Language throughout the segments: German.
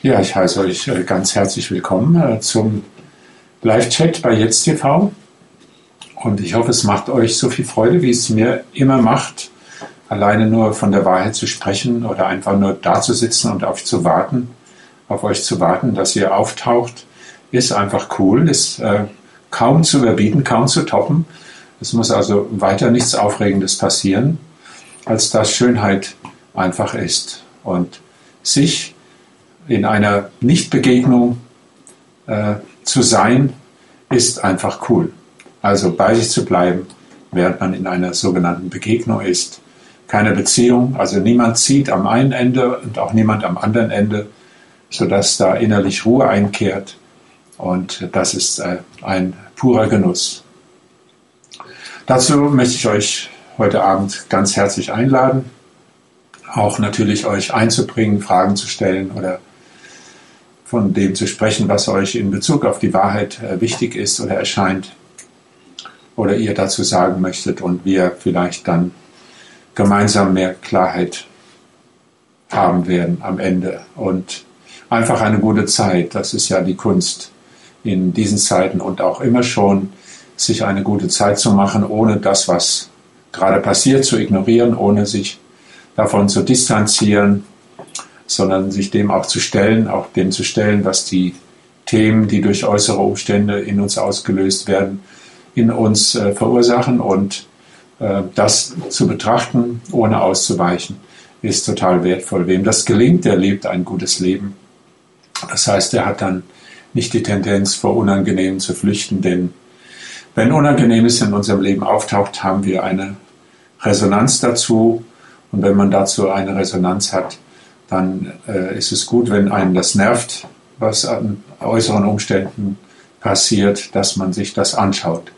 Ja, ich heiße euch ganz herzlich willkommen zum Live-Chat bei Jetzt TV. Und ich hoffe, es macht euch so viel Freude, wie es mir immer macht, alleine nur von der Wahrheit zu sprechen oder einfach nur da zu sitzen und auf euch zu warten, dass ihr auftaucht. Ist einfach cool, ist kaum zu überbieten, kaum zu toppen. Es muss also weiter nichts Aufregendes passieren, als dass Schönheit einfach ist. Und sich in einer Nichtbegegnung zu sein, ist einfach cool. Also bei sich zu bleiben, während man in einer sogenannten Begegnung ist. Keine Beziehung, also niemand zieht am einen Ende und auch niemand am anderen Ende, sodass da innerlich Ruhe einkehrt. Und das ist ein purer Genuss. Dazu möchte ich euch heute Abend ganz herzlich einladen, auch natürlich euch einzubringen, Fragen zu stellen oder von dem zu sprechen, was euch in Bezug auf die Wahrheit wichtig ist oder erscheint oder ihr dazu sagen möchtet und wir vielleicht dann gemeinsam mehr Klarheit haben werden am Ende und einfach eine gute Zeit. Das ist ja die Kunst in diesen Zeiten und auch immer schon, sich eine gute Zeit zu machen, ohne das, was gerade passiert, zu ignorieren, ohne sich davon zu distanzieren, sondern sich dem auch zu stellen, auch dem zu stellen, was die Themen, die durch äußere Umstände in uns ausgelöst werden, in uns verursachen und das zu betrachten, ohne auszuweichen, ist total wertvoll. Wem das gelingt, der lebt ein gutes Leben. Das heißt, er hat dann nicht die Tendenz, vor Unangenehmen zu flüchten, denn wenn Unangenehmes in unserem Leben auftaucht, haben wir eine Resonanz dazu und wenn man dazu eine Resonanz hat, dann ist es gut, wenn einen das nervt, was an äußeren Umständen passiert, dass man sich das anschaut.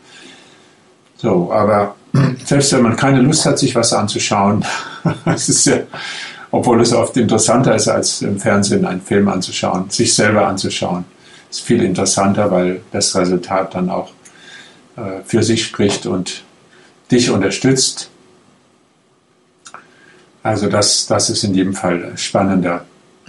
So, aber selbst wenn man keine Lust hat, sich was anzuschauen, es ist ja, obwohl es oft interessanter ist, als im Fernsehen einen Film anzuschauen, sich selber anzuschauen, ist viel interessanter, weil das Resultat dann auch für sich spricht und dich unterstützt. Also das ist in jedem Fall spannender.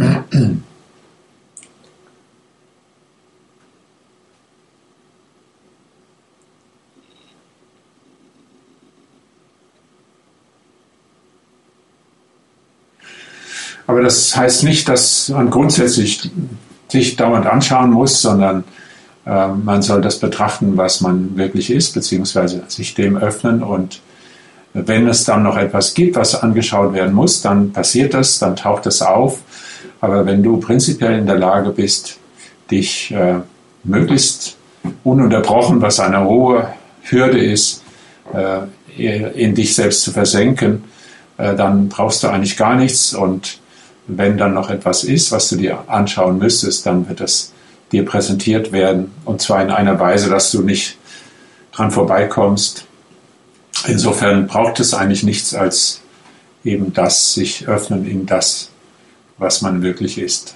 Aber das heißt nicht, dass man grundsätzlich sich dauernd anschauen muss, sondern man soll das betrachten, was man wirklich ist, beziehungsweise sich dem öffnen und wenn es dann noch etwas gibt, was angeschaut werden muss, dann passiert das, dann taucht es auf. Aber wenn du prinzipiell in der Lage bist, dich möglichst ununterbrochen, was eine hohe Hürde ist, in dich selbst zu versenken, dann brauchst du eigentlich gar nichts. Und wenn dann noch etwas ist, was du dir anschauen müsstest, dann wird es dir präsentiert werden. Und zwar in einer Weise, dass du nicht dran vorbeikommst. Insofern braucht es eigentlich nichts als eben das sich öffnen in das, was man wirklich ist.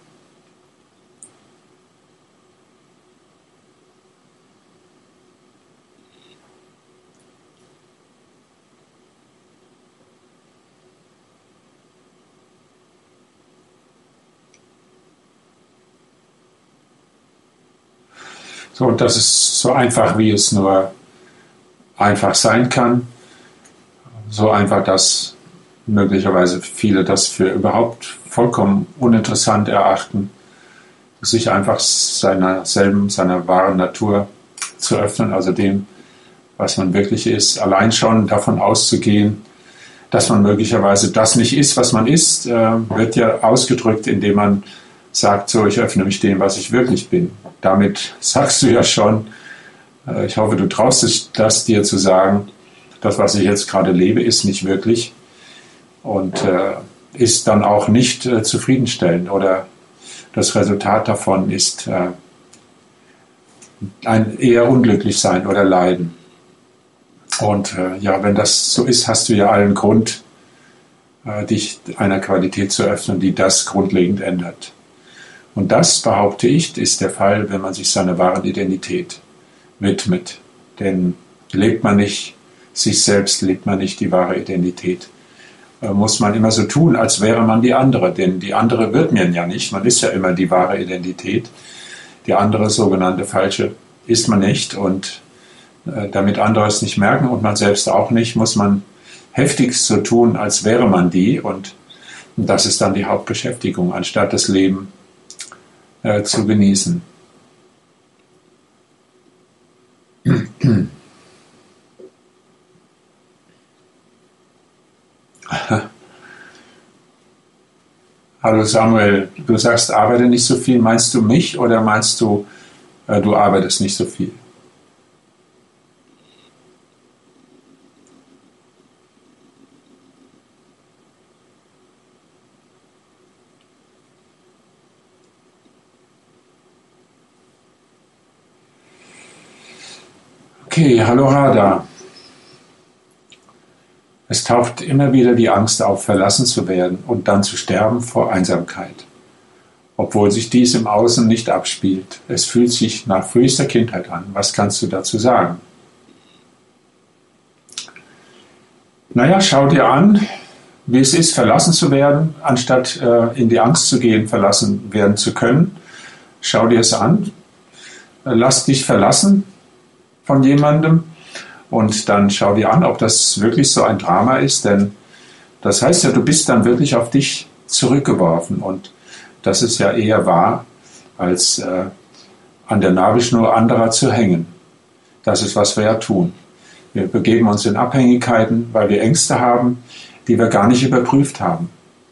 So, und das ist so einfach, wie es nur einfach sein kann. So einfach, dass möglicherweise viele das für überhaupt vollkommen uninteressant erachten, sich einfach seiner wahren Natur zu öffnen, also dem, was man wirklich ist. Allein schon davon auszugehen, dass man möglicherweise das nicht ist, was man ist, wird ja ausgedrückt, indem man sagt, so, ich öffne mich dem, was ich wirklich bin. Damit sagst du ja schon, ich hoffe, du traust dich, das dir zu sagen, das, was ich jetzt gerade lebe, ist nicht wirklich und ist dann auch nicht zufriedenstellend oder das Resultat davon ist ein eher unglücklich sein oder Leiden. Und ja, wenn das so ist, hast du ja allen Grund, dich einer Qualität zu öffnen, die das grundlegend ändert. Und das, behaupte ich, ist der Fall, wenn man sich seiner wahren Identität widmet. Denn lebt man nicht sich selbst, lebt man nicht die wahre Identität, muss man immer so tun, als wäre man die andere. Denn die andere wird man ja nicht. Man ist ja immer die wahre Identität. Die andere sogenannte falsche ist man nicht. Und damit andere es nicht merken und man selbst auch nicht, muss man heftigst so tun, als wäre man die. Und das ist dann die Hauptbeschäftigung, anstatt das Leben zu genießen. Hallo Samuel, du sagst, arbeite nicht so viel. Meinst du mich oder meinst du, du arbeitest nicht so viel? Okay, hallo Radha. Es taucht immer wieder die Angst auf, verlassen zu werden und dann zu sterben vor Einsamkeit, obwohl sich dies im Außen nicht abspielt. Es fühlt sich nach frühester Kindheit an. Was kannst du dazu sagen? Naja, schau dir an, wie es ist, verlassen zu werden, anstatt in die Angst zu gehen, verlassen werden zu können. Schau dir es an. Lass dich verlassen von jemandem und dann schau dir an, ob das wirklich so ein Drama ist, denn das heißt ja, du bist dann wirklich auf dich zurückgeworfen und das ist ja eher wahr, als an der Nabelschnur anderer zu hängen. Das ist, was wir ja tun. Wir begeben uns in Abhängigkeiten, weil wir Ängste haben, die wir gar nicht überprüft haben.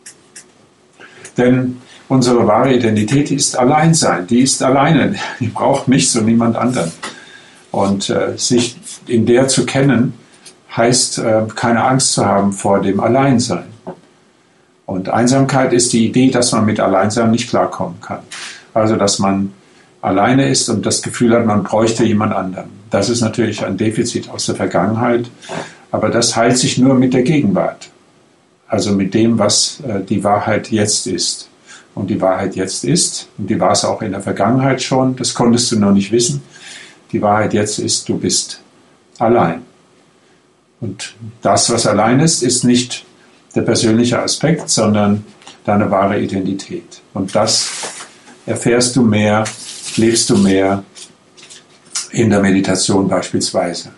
Denn unsere wahre Identität ist Alleinsein, die ist alleine, die braucht nichts und niemand anderen. Und sich in der zu kennen, heißt, keine Angst zu haben vor dem Alleinsein. Und Einsamkeit ist die Idee, dass man mit Alleinsein nicht klarkommen kann. Also, dass man alleine ist und das Gefühl hat, man bräuchte jemand anderen. Das ist natürlich ein Defizit aus der Vergangenheit, aber das heilt sich nur mit der Gegenwart. Also mit dem, was die Wahrheit jetzt ist. Und die Wahrheit jetzt ist, und die war es auch in der Vergangenheit schon, das konntest du noch nicht wissen, die Wahrheit jetzt ist, du bist allein. Und das, was allein ist, ist nicht der persönliche Aspekt, sondern deine wahre Identität. Und das erfährst du mehr, lebst du mehr in der Meditation beispielsweise.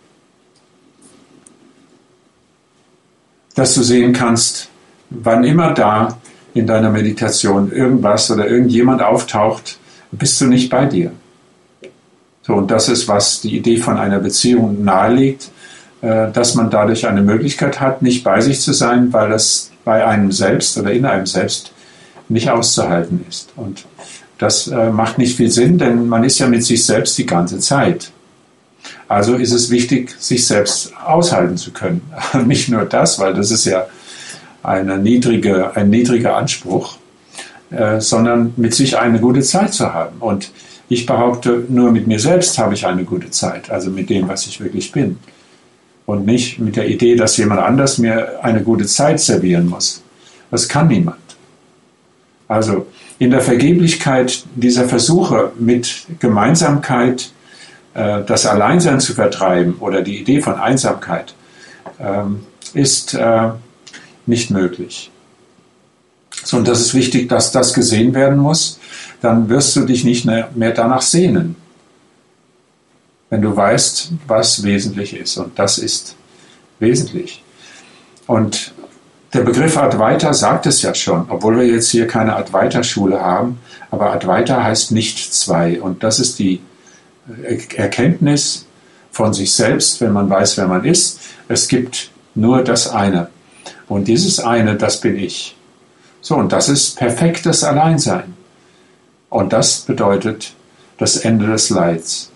Dass du sehen kannst, wann immer da in deiner Meditation irgendwas oder irgendjemand auftaucht, bist du nicht bei dir. So, und das ist, was die Idee von einer Beziehung nahelegt, dass man dadurch eine Möglichkeit hat, nicht bei sich zu sein, weil das bei einem selbst oder in einem selbst nicht auszuhalten ist. Und das macht nicht viel Sinn, denn man ist ja mit sich selbst die ganze Zeit. Also ist es wichtig, sich selbst aushalten zu können. Nicht nur das, weil das ist ja ein niedriger Anspruch, sondern mit sich eine gute Zeit zu haben. Und ich behaupte, nur mit mir selbst habe ich eine gute Zeit, also mit dem, was ich wirklich bin. Und nicht mit der Idee, dass jemand anders mir eine gute Zeit servieren muss. Das kann niemand. Also in der Vergeblichkeit dieser Versuche mit Gemeinsamkeit das Alleinsein zu vertreiben oder die Idee von Einsamkeit ist nicht möglich. So, und das ist wichtig, dass das gesehen werden muss. Dann wirst du dich nicht mehr danach sehnen, wenn du weißt, was wesentlich ist. Und das ist wesentlich. Und der Begriff Advaita sagt es ja schon, obwohl wir jetzt hier keine Advaita-Schule haben, aber Advaita heißt nicht zwei. Und das ist die Erkenntnis von sich selbst, wenn man weiß, wer man ist. Es gibt nur das eine. Und dieses eine, das bin ich. So, und das ist perfektes Alleinsein. Und das bedeutet das Ende des Leids.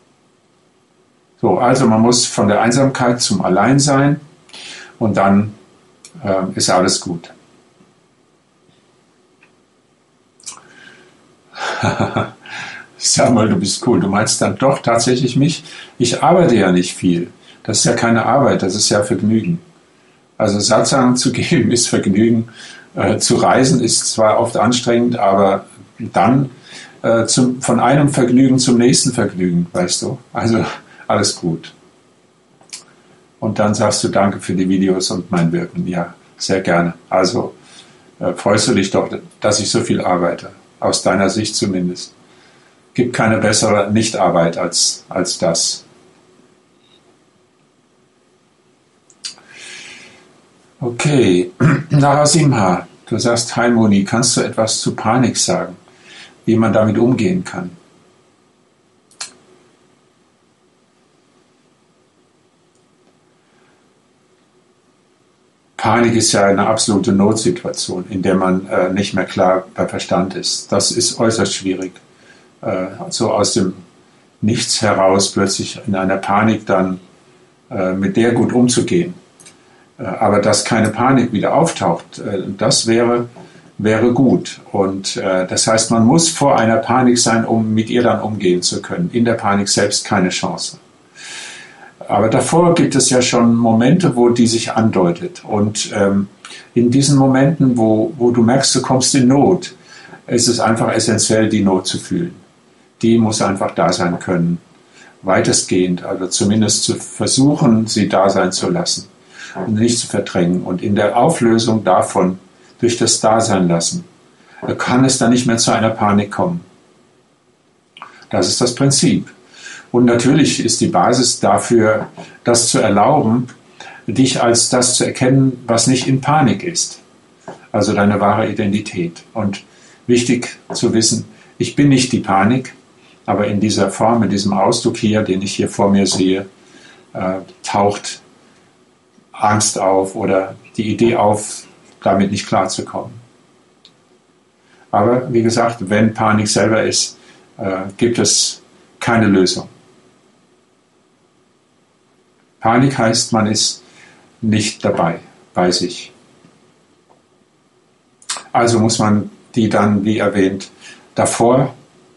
So, also man muss von der Einsamkeit zum Alleinsein und dann ist alles gut. Samuel, du bist cool. Du meinst dann doch tatsächlich mich? Ich arbeite ja nicht viel. Das ist ja keine Arbeit, das ist ja Vergnügen. Also Satsang zu geben ist Vergnügen. Zu reisen ist zwar oft anstrengend, aber dann von einem Vergnügen zum nächsten Vergnügen, weißt du. Also alles gut. Und dann sagst du Danke für die Videos und mein Wirken. Ja, sehr gerne. Also freust du dich doch, dass ich so viel arbeite, aus deiner Sicht zumindest. Gibt keine bessere Nichtarbeit als das. Okay, Narasimha, du sagst, hi Moni, kannst du etwas zu Panik sagen, wie man damit umgehen kann? Panik ist ja eine absolute Notsituation, in der man nicht mehr klar bei Verstand ist. Das ist äußerst schwierig. So aus dem Nichts heraus plötzlich in einer Panik dann mit der gut umzugehen. Aber dass keine Panik wieder auftaucht, das wäre gut. Und das heißt, man muss vor einer Panik sein, um mit ihr dann umgehen zu können. In der Panik selbst keine Chance. Aber davor gibt es ja schon Momente, wo die sich andeutet. Und in diesen Momenten, wo du merkst, du kommst in Not, ist es einfach essentiell, die Not zu fühlen. Die muss einfach da sein können. Weitestgehend, also zumindest zu versuchen, sie da sein zu lassen und nicht zu verdrängen. Und in der Auflösung davon, durch das Dasein lassen, kann es dann nicht mehr zu einer Panik kommen. Das ist das Prinzip. Und natürlich ist die Basis dafür, das zu erlauben, dich als das zu erkennen, was nicht in Panik ist. Also deine wahre Identität. Und wichtig zu wissen, ich bin nicht die Panik, aber in dieser Form, in diesem Ausdruck hier, den ich hier vor mir sehe, taucht Angst auf oder die Idee auf, damit nicht klarzukommen. Aber wie gesagt, wenn Panik selber ist, gibt es keine Lösung. Panik heißt, man ist nicht dabei, bei sich. Also muss man die dann, wie erwähnt, davor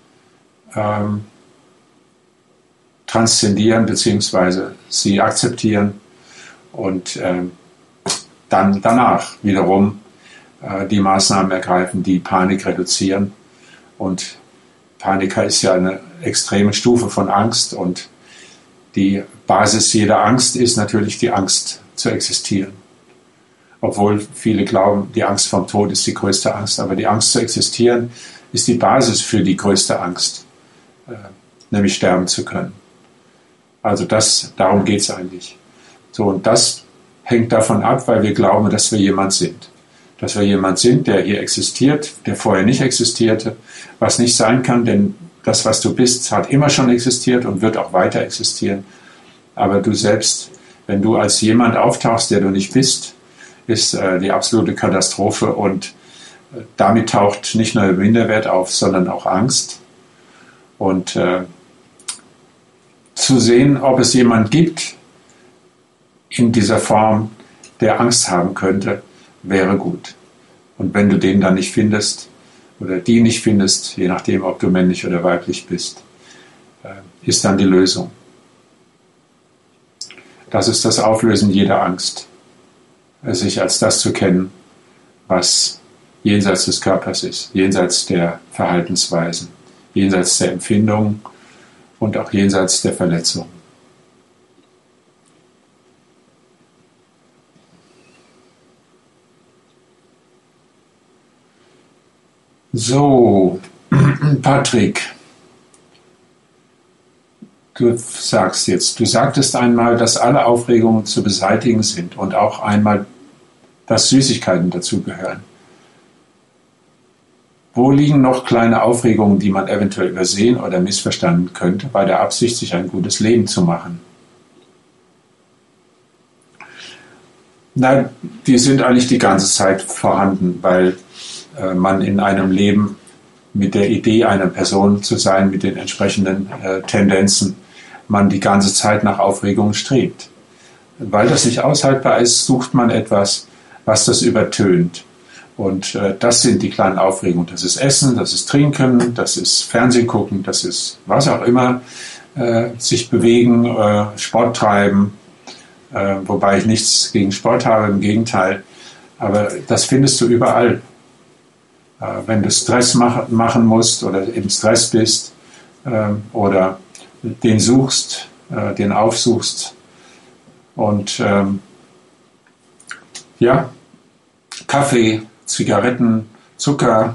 transzendieren bzw. sie akzeptieren und dann danach wiederum die Maßnahmen ergreifen, die Panik reduzieren. Und Panik ist ja eine extreme Stufe von Angst und die Basis jeder Angst ist natürlich die Angst zu existieren. Obwohl viele glauben, die Angst vom Tod ist die größte Angst, aber die Angst zu existieren ist die Basis für die größte Angst, nämlich sterben zu können. Also darum geht es eigentlich. So, und das hängt davon ab, weil wir glauben, dass wir jemand sind. Dass wir jemand sind, der hier existiert, der vorher nicht existierte, was nicht sein kann, denn das, was du bist, hat immer schon existiert und wird auch weiter existieren. Aber du selbst, wenn du als jemand auftauchst, der du nicht bist, ist die absolute Katastrophe und damit taucht nicht nur Minderwert auf, sondern auch Angst. Und zu sehen, ob es jemand gibt in dieser Form, der Angst haben könnte, wäre gut. Und wenn du den dann nicht findest oder die nicht findest, je nachdem, ob du männlich oder weiblich bist, ist dann die Lösung. Das ist das Auflösen jeder Angst, sich als das zu kennen, was jenseits des Körpers ist, jenseits der Verhaltensweisen, jenseits der Empfindungen und auch jenseits der Verletzungen. So, Patrick, du sagtest einmal, dass alle Aufregungen zu beseitigen sind und auch einmal, dass Süßigkeiten dazugehören. Wo liegen noch kleine Aufregungen, die man eventuell übersehen oder missverstanden könnte, bei der Absicht, sich ein gutes Leben zu machen? Nein, die sind eigentlich die ganze Zeit vorhanden, weil man in einem Leben mit der Idee, eine Person zu sein, mit den entsprechenden Tendenzen, man die ganze Zeit nach Aufregung strebt. Weil das nicht aushaltbar ist, sucht man etwas, was das übertönt. Und das sind die kleinen Aufregungen. Das ist Essen, das ist Trinken, das ist Fernsehen gucken, das ist was auch immer, sich bewegen, Sport treiben, wobei ich nichts gegen Sport habe, im Gegenteil. Aber das findest du überall. Wenn du Stress machen musst oder im Stress bist oder den suchst, den aufsuchst und ja, Kaffee, Zigaretten, Zucker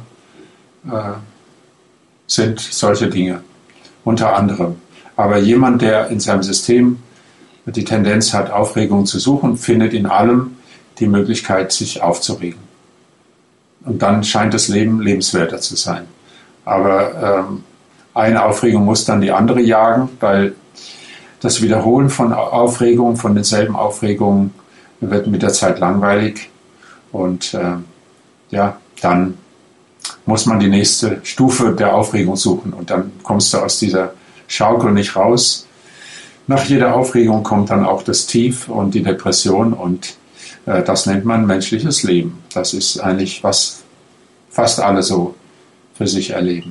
sind solche Dinge, unter anderem. Aber jemand, der in seinem System die Tendenz hat, Aufregung zu suchen, findet in allem die Möglichkeit, sich aufzuregen. Und dann scheint das Leben lebenswerter zu sein. Aber eine Aufregung muss dann die andere jagen, weil das Wiederholen von Aufregungen, von denselben Aufregungen, wird mit der Zeit langweilig. Und ja, dann muss man die nächste Stufe der Aufregung suchen. Und dann kommst du aus dieser Schaukel nicht raus. Nach jeder Aufregung kommt dann auch das Tief und die Depression. Und das nennt man menschliches Leben. Das ist eigentlich, was fast alle so für sich erleben.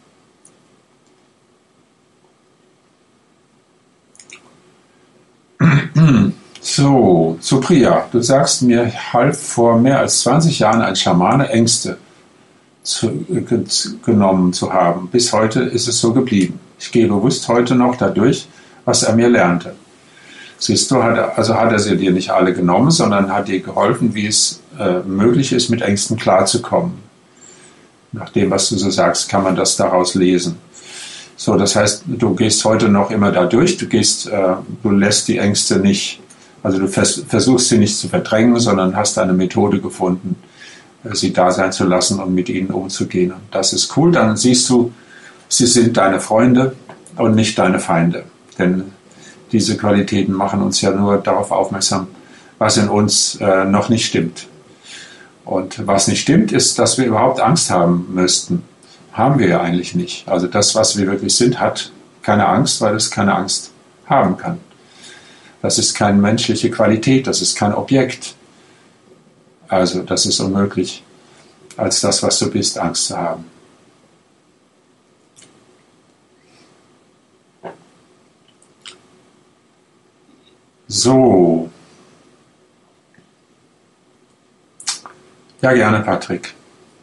So, Supriya, du sagst, mir half vor mehr als 20 Jahren ein Schamane, Ängste genommen zu haben. Bis heute ist es so geblieben. Ich gehe bewusst heute noch dadurch, was er mir lernte. Siehst du, hat er sie dir nicht alle genommen, sondern hat dir geholfen, wie es möglich ist, mit Ängsten klarzukommen. Nach dem, was du so sagst, kann man das daraus lesen. So, das heißt, du gehst heute noch immer da durch, du lässt die Ängste nicht, also du versuchst sie nicht zu verdrängen, sondern hast eine Methode gefunden, sie da sein zu lassen und mit ihnen umzugehen. Und das ist cool, dann siehst du, sie sind deine Freunde und nicht deine Feinde. Denn diese Qualitäten machen uns ja nur darauf aufmerksam, was in uns noch nicht stimmt. Und was nicht stimmt, ist, dass wir überhaupt Angst haben müssten. Haben wir ja eigentlich nicht. Also das, was wir wirklich sind, hat keine Angst, weil es keine Angst haben kann. Das ist keine menschliche Qualität, das ist kein Objekt. Also das ist unmöglich, als das, was du bist, Angst zu haben. So. Ja, gerne, Patrick.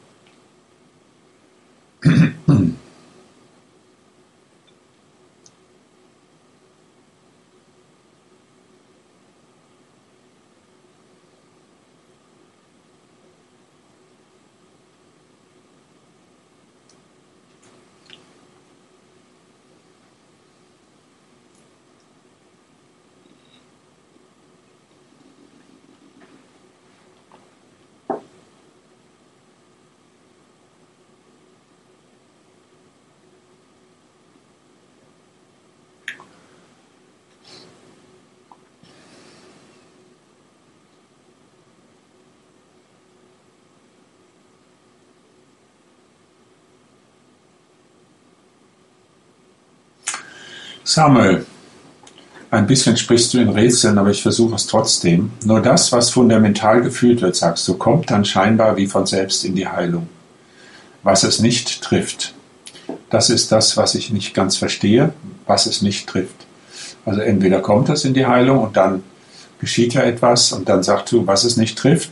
Samuel, ein bisschen sprichst du in Rätseln, aber ich versuche es trotzdem. Nur das, was fundamental gefühlt wird, sagst du, kommt dann scheinbar wie von selbst in die Heilung. Was es nicht trifft, das ist das, was ich nicht ganz verstehe, was es nicht trifft. Also entweder kommt es in die Heilung und dann geschieht ja etwas und dann sagst du, was es nicht trifft,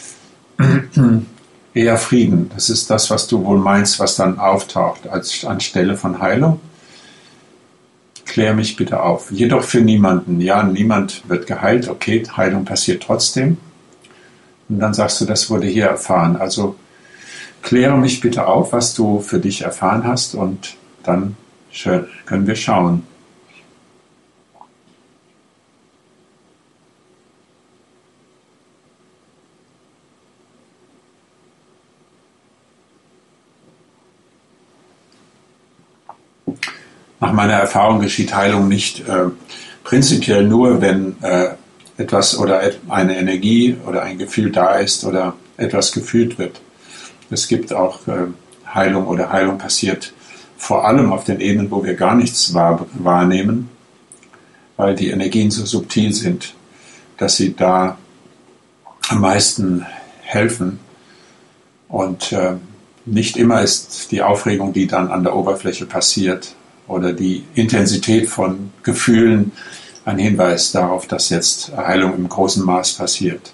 eher Frieden. Das ist das, was du wohl meinst, was dann auftaucht anstelle von Heilung. Klär mich bitte auf. Jedoch für niemanden. Ja, niemand wird geheilt. Okay, Heilung passiert trotzdem. Und dann sagst du, das wurde hier erfahren. Also kläre mich bitte auf, was du für dich erfahren hast und dann können wir schauen. Nach meiner Erfahrung geschieht Heilung nicht prinzipiell nur, wenn etwas oder eine Energie oder ein Gefühl da ist oder etwas gefühlt wird. Es gibt auch Heilung oder Heilung passiert vor allem auf den Ebenen, wo wir gar nichts wahrnehmen, weil die Energien so subtil sind, dass sie da am meisten helfen. Und nicht immer ist die Aufregung, die dann an der Oberfläche passiert, oder die Intensität von Gefühlen ein Hinweis darauf, dass jetzt Heilung im großen Maß passiert.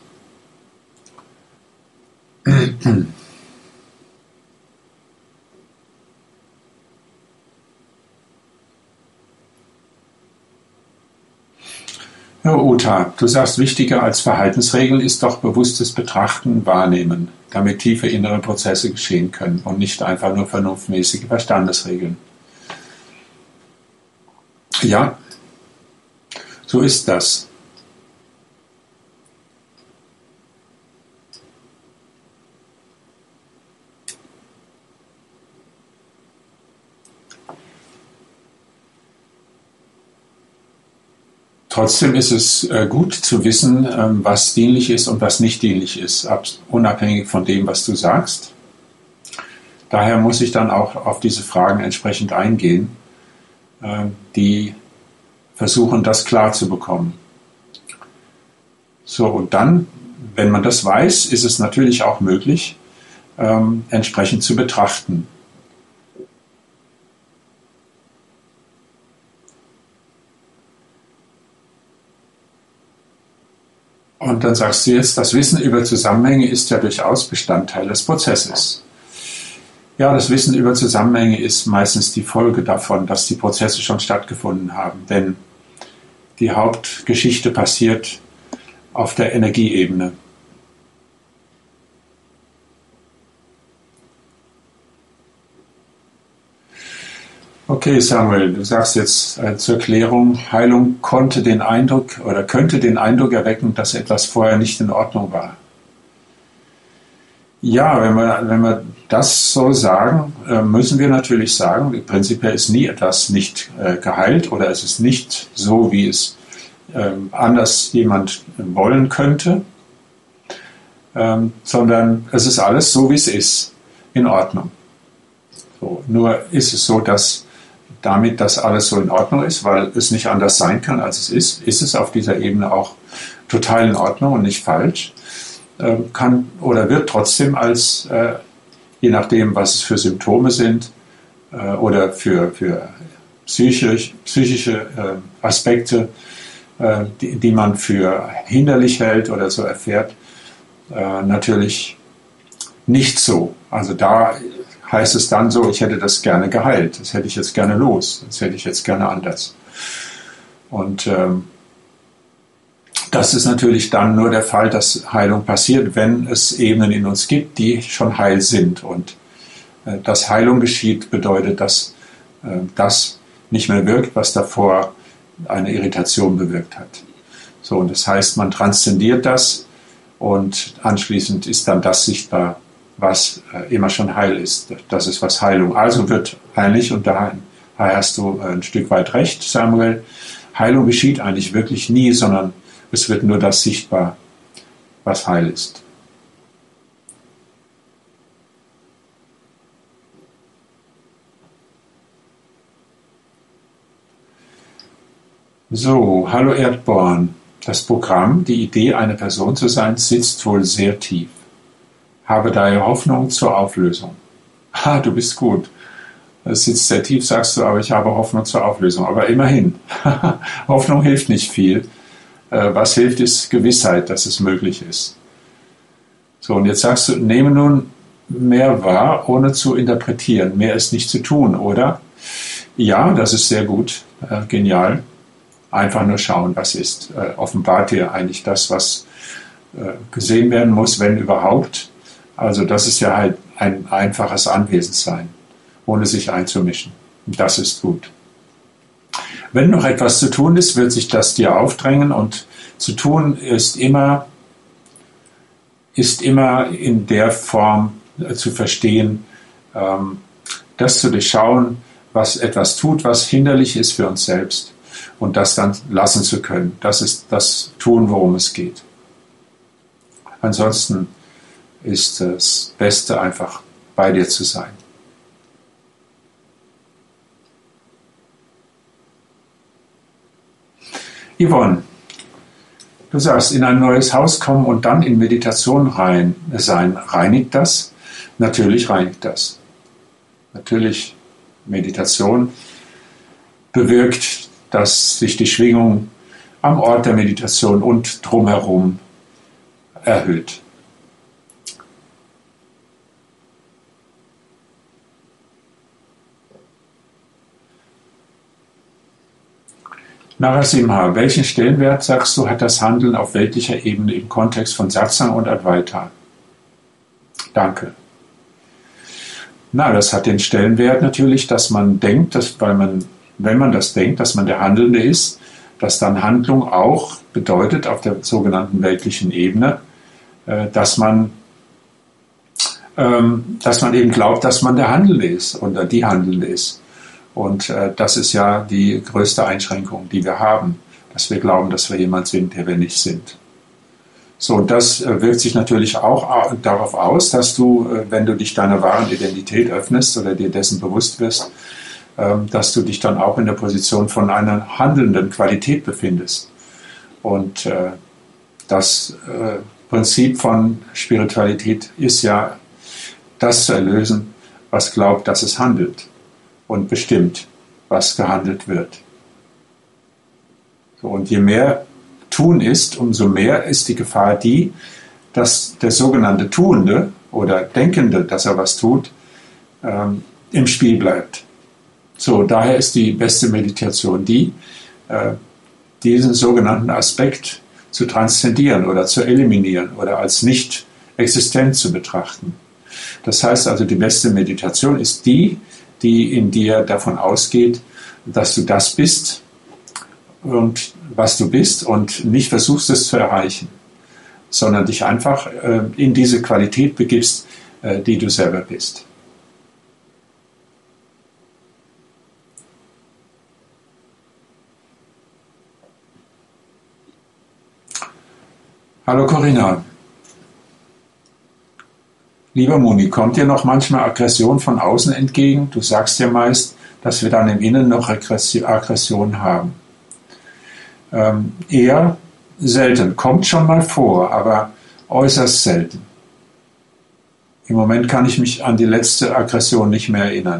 Ja, Uta, du sagst, wichtiger als Verhaltensregeln ist doch bewusstes Betrachten, Wahrnehmen, damit tiefe innere Prozesse geschehen können und nicht einfach nur vernunftmäßige Verstandesregeln. Ja, so ist das. Trotzdem ist es gut zu wissen, was dienlich ist und was nicht dienlich ist, unabhängig von dem, was du sagst. Daher muss ich dann auch auf diese Fragen entsprechend eingehen, die versuchen, das klar zu bekommen. So, und dann, wenn man das weiß, ist es natürlich auch möglich, entsprechend zu betrachten. Und dann sagst du jetzt, das Wissen über Zusammenhänge ist ja durchaus Bestandteil des Prozesses. Ja, das Wissen über Zusammenhänge ist meistens die Folge davon, dass die Prozesse schon stattgefunden haben. Denn die Hauptgeschichte passiert auf der Energieebene. Okay, Samuel, du sagst jetzt zur Klärung, Heilung konnte den Eindruck oder könnte den Eindruck erwecken, dass etwas vorher nicht in Ordnung war. Ja, wenn wir das so sagen, müssen wir natürlich sagen, prinzipiell ist nie etwas nicht geheilt oder es ist nicht so, wie es anders jemand wollen könnte, sondern es ist alles so, wie es ist, in Ordnung. So, nur ist es so, dass damit das alles so in Ordnung ist, weil es nicht anders sein kann, als es ist es auf dieser Ebene auch total in Ordnung und nicht falsch. Kann oder wird trotzdem als, je nachdem, was es für Symptome sind oder für psychische Aspekte, die man für hinderlich hält oder so erfährt, natürlich nicht so. Also da heißt es dann so, ich hätte das gerne geheilt, das hätte ich jetzt gerne los, das hätte ich jetzt gerne anders. Und das ist natürlich dann nur der Fall, dass Heilung passiert, wenn es Ebenen in uns gibt, die schon heil sind. Und dass Heilung geschieht, bedeutet, dass das nicht mehr wirkt, was davor eine Irritation bewirkt hat. So, und das heißt, man transzendiert das und anschließend ist dann das sichtbar, was immer schon heil ist. Das ist, was Heilung also wird heilig, und da hast du ein Stück weit recht, Samuel. Heilung geschieht eigentlich wirklich nie, sondern es wird nur das sichtbar, was heil ist. So, hallo Erdborn. Das Programm, die Idee, eine Person zu sein, sitzt wohl sehr tief. Habe daher Hoffnung zur Auflösung. Ha, du bist gut. Es sitzt sehr tief, sagst du, aber ich habe Hoffnung zur Auflösung. Aber immerhin, Hoffnung hilft nicht viel. Was hilft, ist Gewissheit, dass es möglich ist. So, und jetzt sagst du, nehme nun mehr wahr, ohne zu interpretieren. Mehr ist nicht zu tun, oder? Ja, das ist sehr gut, genial. Einfach nur schauen, was ist. Offenbart dir eigentlich das, was gesehen werden muss, wenn überhaupt. Also das ist ja halt ein einfaches Anwesendsein, ohne sich einzumischen. Und das ist gut. Wenn noch etwas zu tun ist, wird sich das dir aufdrängen, und zu tun ist immer in der Form zu verstehen, das zu durchschauen, was etwas tut, was hinderlich ist für uns selbst, und das dann lassen zu können. Das ist das Tun, worum es geht. Ansonsten ist das Beste, einfach bei dir zu sein. Yvonne, du sagst, in ein neues Haus kommen und dann in Meditation sein. Reinigt das? Natürlich reinigt das. Natürlich, Meditation bewirkt, dass sich die Schwingung am Ort der Meditation und drumherum erhöht. Narasimha, welchen Stellenwert, sagst du, hat das Handeln auf weltlicher Ebene im Kontext von Satsang und Advaita? Danke. Na, das hat den Stellenwert natürlich, dass man denkt, wenn man das denkt, dass man der Handelnde ist, dass dann Handlung auch bedeutet auf der sogenannten weltlichen Ebene, dass man eben glaubt, dass man der Handelnde ist oder die Handelnde ist. Und das ist ja die größte Einschränkung, die wir haben, dass wir glauben, dass wir jemand sind, der wir nicht sind. So, und das wirkt sich natürlich auch darauf aus, dass du, wenn du dich deiner wahren Identität öffnest oder dir dessen bewusst wirst, dass du dich dann auch in der Position von einer handelnden Qualität befindest. Und das Prinzip von Spiritualität ist ja, das zu erlösen, was glaubt, dass es handelt und bestimmt, was gehandelt wird. So, und je mehr Tun ist, umso mehr ist die Gefahr die, dass der sogenannte Tuende oder Denkende, dass er was tut, im Spiel bleibt. So, daher ist die beste Meditation diesen sogenannten Aspekt zu transzendieren oder zu eliminieren oder als nicht existent zu betrachten. Das heißt also, die beste Meditation ist die in dir davon ausgeht, dass du das bist und was du bist und nicht versuchst, es zu erreichen, sondern dich einfach in diese Qualität begibst, die du selber bist. Hallo Corinna. Lieber Muni, kommt dir noch manchmal Aggression von außen entgegen? Du sagst ja meist, dass wir dann im Innen noch Aggression haben. Eher selten. Kommt schon mal vor, aber äußerst selten. Im Moment kann ich mich an die letzte Aggression nicht mehr erinnern.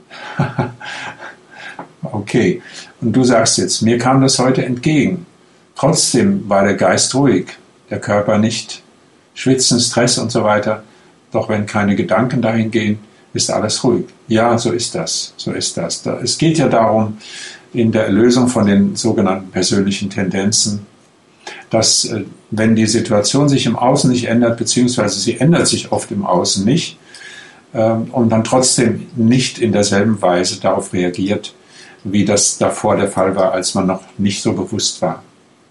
Okay. Und du sagst jetzt, mir kam das heute entgegen. Trotzdem war der Geist ruhig, der Körper nicht. Schwitzen, Stress und so weiter. Doch wenn keine Gedanken dahin gehen, ist alles ruhig. Ja, so ist das. So ist das. Es geht ja darum, in der Erlösung von den sogenannten persönlichen Tendenzen, dass wenn die Situation sich im Außen nicht ändert, beziehungsweise sie ändert sich oft im Außen nicht, und dann trotzdem nicht in derselben Weise darauf reagiert, wie das davor der Fall war, als man noch nicht so bewusst war.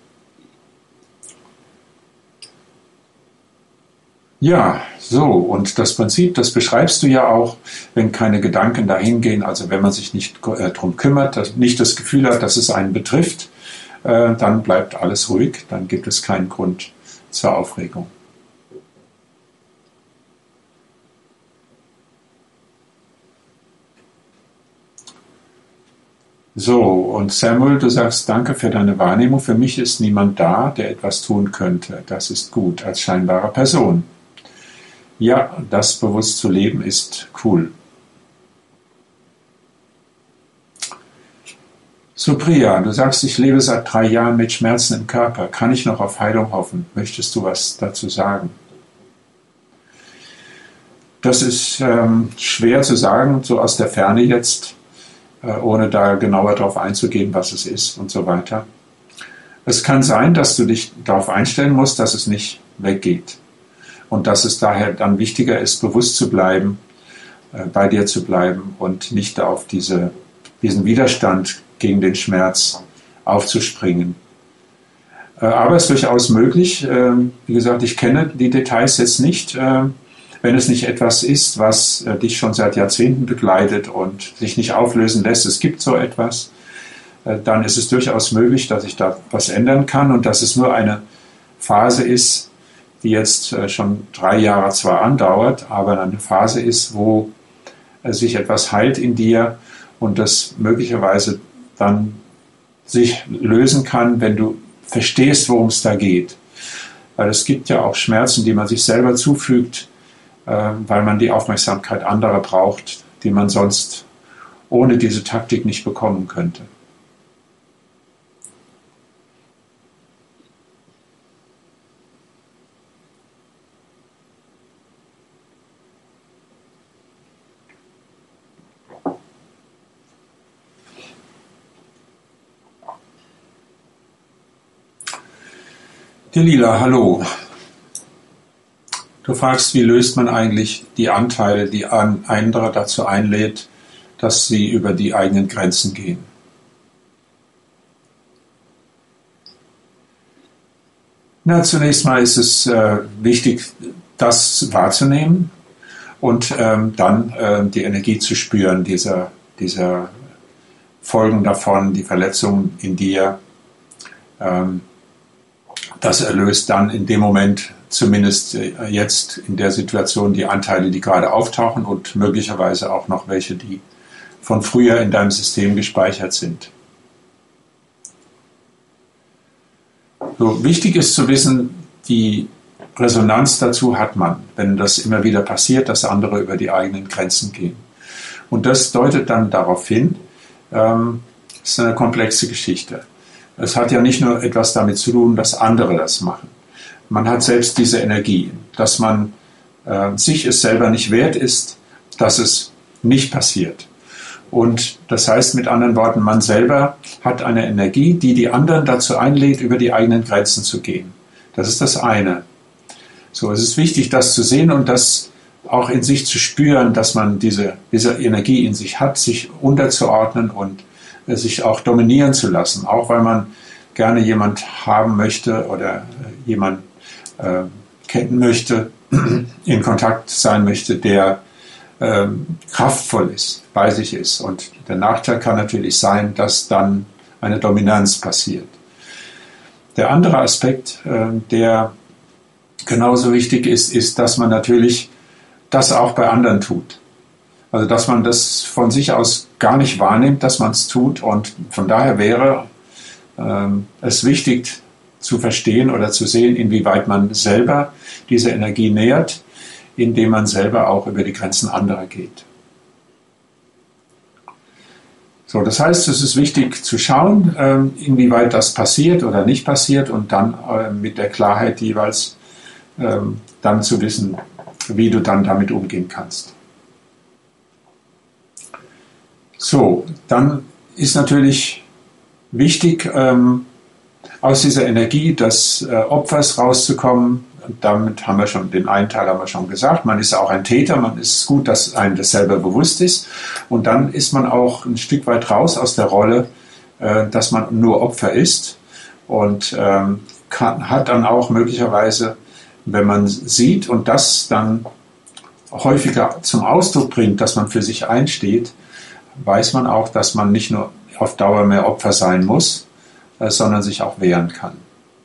Ja, so, und das Prinzip, das beschreibst du ja auch, wenn keine Gedanken dahin gehen, also wenn man sich nicht darum kümmert, nicht das Gefühl hat, dass es einen betrifft, dann bleibt alles ruhig, dann gibt es keinen Grund zur Aufregung. So, und Samuel, du sagst, danke für deine Wahrnehmung. Für mich ist niemand da, der etwas tun könnte. Das ist gut, als scheinbare Person. Ja, das bewusst zu leben ist cool. Supriya, du sagst, ich lebe seit 3 Jahren mit Schmerzen im Körper. Kann ich noch auf Heilung hoffen? Möchtest du was dazu sagen? Das ist schwer zu sagen, so aus der Ferne jetzt, ohne da genauer darauf einzugehen, was es ist und so weiter. Es kann sein, dass du dich darauf einstellen musst, dass es nicht weggeht. Und dass es daher dann wichtiger ist, bewusst zu bleiben, bei dir zu bleiben und nicht auf diesen Widerstand gegen den Schmerz aufzuspringen. Aber es ist durchaus möglich, wie gesagt, ich kenne die Details jetzt nicht, wenn es nicht etwas ist, was dich schon seit Jahrzehnten begleitet und sich nicht auflösen lässt, es gibt so etwas, dann ist es durchaus möglich, dass ich da was ändern kann und dass es nur eine Phase ist, die jetzt schon 3 Jahre zwar andauert, aber eine Phase ist, wo sich etwas heilt in dir und das möglicherweise dann sich lösen kann, wenn du verstehst, worum es da geht. Weil es gibt ja auch Schmerzen, die man sich selber zufügt, weil man die Aufmerksamkeit anderer braucht, die man sonst ohne diese Taktik nicht bekommen könnte. Delila, hallo. Du fragst, wie löst man eigentlich die Anteile, die andere dazu einlädt, dass sie über die eigenen Grenzen gehen. Na, zunächst mal ist es wichtig, das wahrzunehmen und dann die Energie zu spüren, dieser Folgen davon, die Verletzungen in dir. Das erlöst dann in dem Moment, zumindest jetzt in der Situation, die Anteile, die gerade auftauchen und möglicherweise auch noch welche, die von früher in deinem System gespeichert sind. So, wichtig ist zu wissen, die Resonanz dazu hat man, wenn das immer wieder passiert, dass andere über die eigenen Grenzen gehen. Und das deutet dann darauf hin, es ist eine komplexe Geschichte. Es hat ja nicht nur etwas damit zu tun, dass andere das machen. Man hat selbst diese Energie, dass man sich es selber nicht wert ist, dass es nicht passiert. Und das heißt mit anderen Worten, man selber hat eine Energie, die die anderen dazu einlädt, über die eigenen Grenzen zu gehen. Das ist das eine. So, es ist wichtig, das zu sehen und das auch in sich zu spüren, dass man diese Energie in sich hat, sich unterzuordnen und sich auch dominieren zu lassen, auch weil man gerne jemand haben möchte oder jemand kennen möchte, in Kontakt sein möchte, der kraftvoll ist, bei sich ist. Und der Nachteil kann natürlich sein, dass dann eine Dominanz passiert. Der andere Aspekt, der genauso wichtig ist, ist, dass man natürlich das auch bei anderen tut. Also dass man das von sich aus gar nicht wahrnimmt, dass man es tut. Und von daher wäre es wichtig zu verstehen oder zu sehen, inwieweit man selber diese Energie nährt, indem man selber auch über die Grenzen anderer geht. So, das heißt, es ist wichtig zu schauen, inwieweit das passiert oder nicht passiert und dann mit der Klarheit jeweils dann zu wissen, wie du dann damit umgehen kannst. So, dann ist natürlich wichtig, aus dieser Energie des Opfers rauszukommen. Und damit haben wir schon, den einen Teil haben wir schon gesagt, man ist auch ein Täter, man ist gut, dass einem das selber bewusst ist. Und dann ist man auch ein Stück weit raus aus der Rolle, dass man nur Opfer ist und hat dann auch möglicherweise, wenn man sieht und das dann häufiger zum Ausdruck bringt, dass man für sich einsteht, weiß man auch, dass man nicht nur auf Dauer mehr Opfer sein muss, sondern sich auch wehren kann.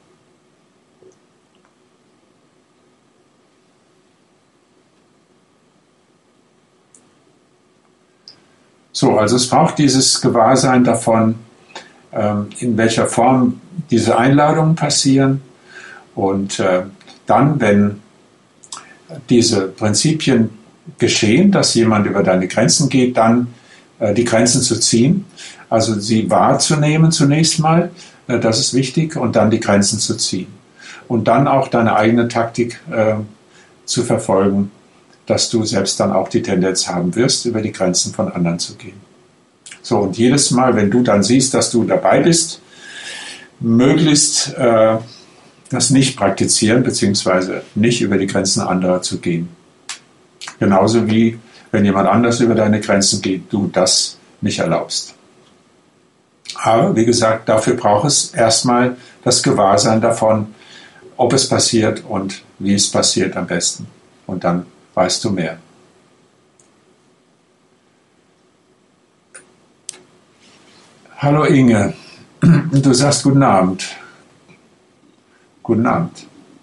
So, also es braucht dieses Gewahrsein davon, in welcher Form diese Einladungen passieren und dann, wenn diese Prinzipien geschehen, dass jemand über deine Grenzen geht, dann die Grenzen zu ziehen, also sie wahrzunehmen zunächst mal, das ist wichtig, und dann die Grenzen zu ziehen. Und dann auch deine eigene Taktik zu verfolgen, dass du selbst dann auch die Tendenz haben wirst, über die Grenzen von anderen zu gehen. So, und jedes Mal, wenn du dann siehst, dass du dabei bist, möglichst das nicht praktizieren, beziehungsweise nicht über die Grenzen anderer zu gehen. Genauso wie, wenn jemand anders über deine Grenzen geht, du das nicht erlaubst. Aber, wie gesagt, dafür braucht es erstmal das Gewahrsein davon, ob es passiert und wie es passiert am besten. Und dann weißt du mehr. Hallo Inge, du sagst guten Abend. Guten Abend.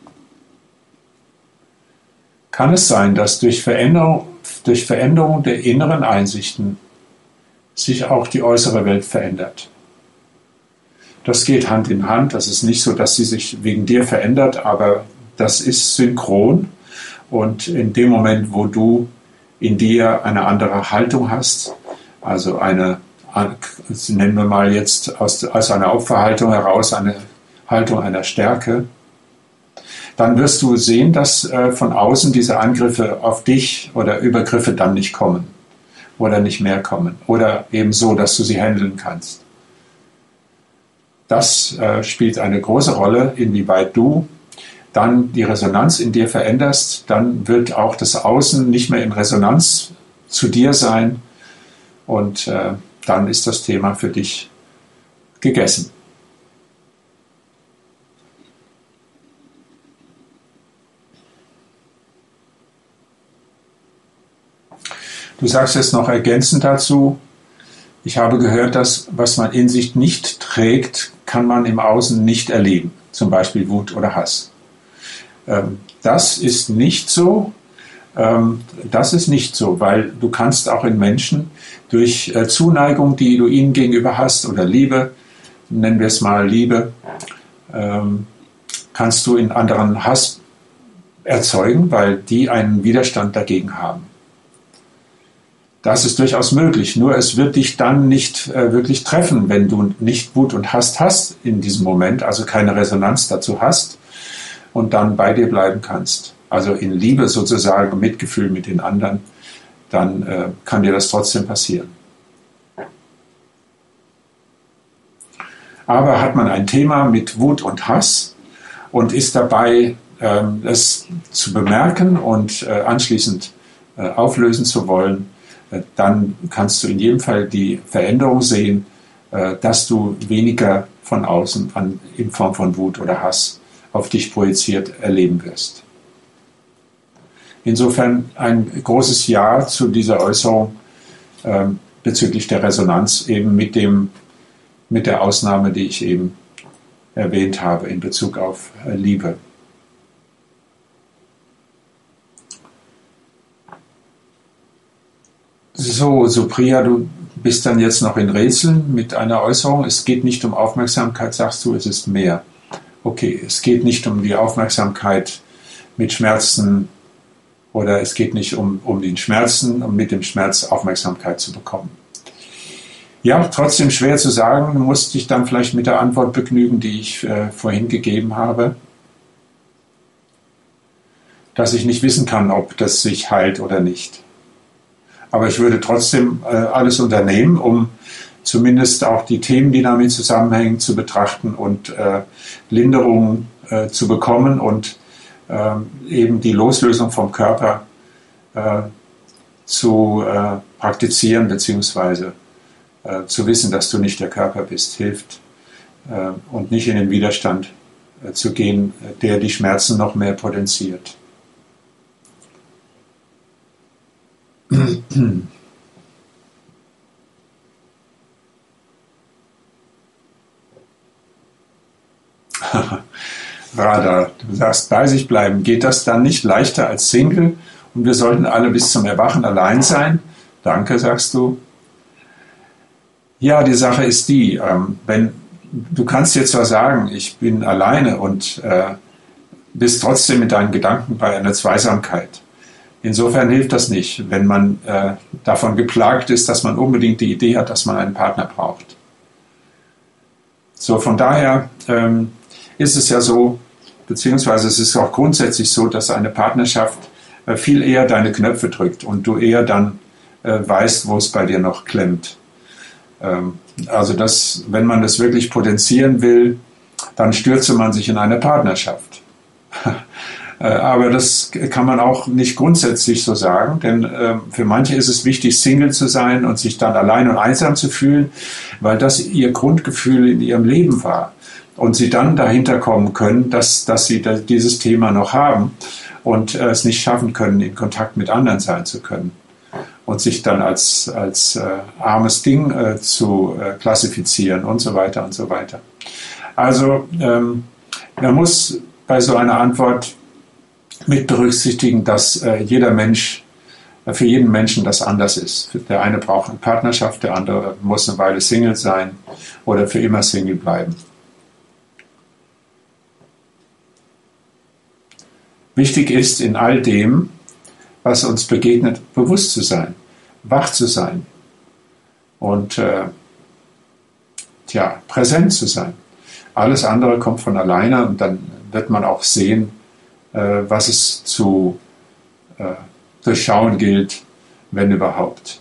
Kann es sein, dass durch Veränderung der inneren Einsichten sich auch die äußere Welt verändert? Das geht Hand in Hand. Das ist nicht so, dass sie sich wegen dir verändert, aber das ist synchron. Und in dem Moment, wo du in dir eine andere Haltung hast, also eine, nennen wir mal jetzt aus einer Opferhaltung heraus, eine Haltung einer Stärke, dann wirst du sehen, dass von außen diese Angriffe auf dich oder Übergriffe dann nicht kommen oder nicht mehr kommen oder eben so, dass du sie handeln kannst. Das spielt eine große Rolle, inwieweit du dann die Resonanz in dir veränderst, dann wird auch das Außen nicht mehr in Resonanz zu dir sein und dann ist das Thema für dich gegessen. Du sagst jetzt noch ergänzend dazu, ich habe gehört, dass was man in sich nicht trägt, kann man im Außen nicht erleben, zum Beispiel Wut oder Hass. Das ist nicht so. Das ist nicht so, weil du kannst auch in Menschen durch Zuneigung, die du ihnen gegenüber hast, oder Liebe, nennen wir es mal Liebe, kannst du in anderen Hass erzeugen, weil die einen Widerstand dagegen haben. Das ist durchaus möglich, nur es wird dich dann nicht wirklich treffen, wenn du nicht Wut und Hass hast in diesem Moment, also keine Resonanz dazu hast und dann bei dir bleiben kannst. Also in Liebe sozusagen, Mitgefühl mit den anderen, dann kann dir das trotzdem passieren. Aber hat man ein Thema mit Wut und Hass und ist dabei, es zu bemerken und anschließend auflösen zu wollen, dann kannst du in jedem Fall die Veränderung sehen, dass du weniger von außen in Form von Wut oder Hass auf dich projiziert erleben wirst. Insofern ein großes Ja zu dieser Äußerung bezüglich der Resonanz, eben mit der Ausnahme, die ich eben erwähnt habe in Bezug auf Liebe. So, Supriya, du bist dann jetzt noch in Rätseln mit einer Äußerung. Es geht nicht um Aufmerksamkeit, sagst du, es ist mehr. Okay, es geht nicht um die Aufmerksamkeit mit Schmerzen oder es geht nicht um den Schmerzen, um mit dem Schmerz Aufmerksamkeit zu bekommen. Ja, trotzdem schwer zu sagen, du musst dich dann vielleicht mit der Antwort begnügen, die ich vorhin gegeben habe, dass ich nicht wissen kann, ob das sich heilt oder nicht. Aber ich würde trotzdem alles unternehmen, um zumindest auch die Themen, die damit zusammenhängen, zu betrachten und Linderung zu bekommen und eben die Loslösung vom Körper zu praktizieren, beziehungsweise zu wissen, dass du nicht der Körper bist, hilft und nicht in den Widerstand zu gehen, der die Schmerzen noch mehr potenziert. Radha, du sagst, bei sich bleiben. Geht das dann nicht leichter als Single und wir sollten alle bis zum Erwachen allein sein? Danke, sagst du. Ja, die Sache ist die, wenn du kannst jetzt zwar sagen, ich bin alleine und bist trotzdem mit deinen Gedanken bei einer Zweisamkeit. Insofern hilft das nicht, wenn man davon geplagt ist, dass man unbedingt die Idee hat, dass man einen Partner braucht. So, von daher ist es ja so, beziehungsweise es ist auch grundsätzlich so, dass eine Partnerschaft viel eher deine Knöpfe drückt und du eher dann weißt, wo es bei dir noch klemmt. Also wenn man das wirklich potenzieren will, dann stürze man sich in eine Partnerschaft. Aber das kann man auch nicht grundsätzlich so sagen, denn für manche ist es wichtig, Single zu sein und sich dann allein und einsam zu fühlen, weil das ihr Grundgefühl in ihrem Leben war. Und sie dann dahinter kommen können, dass sie dieses Thema noch haben und es nicht schaffen können, in Kontakt mit anderen sein zu können. Und sich dann als armes Ding zu klassifizieren und so weiter und so weiter. Also man muss bei so einer Antwort mit berücksichtigen, dass jeder Mensch, für jeden Menschen das anders ist. Der eine braucht eine Partnerschaft, der andere muss eine Weile Single sein oder für immer Single bleiben. Wichtig ist in all dem, was uns begegnet, bewusst zu sein, wach zu sein und präsent zu sein. Alles andere kommt von alleine und dann wird man auch sehen, was es zu durchschauen gilt, wenn überhaupt.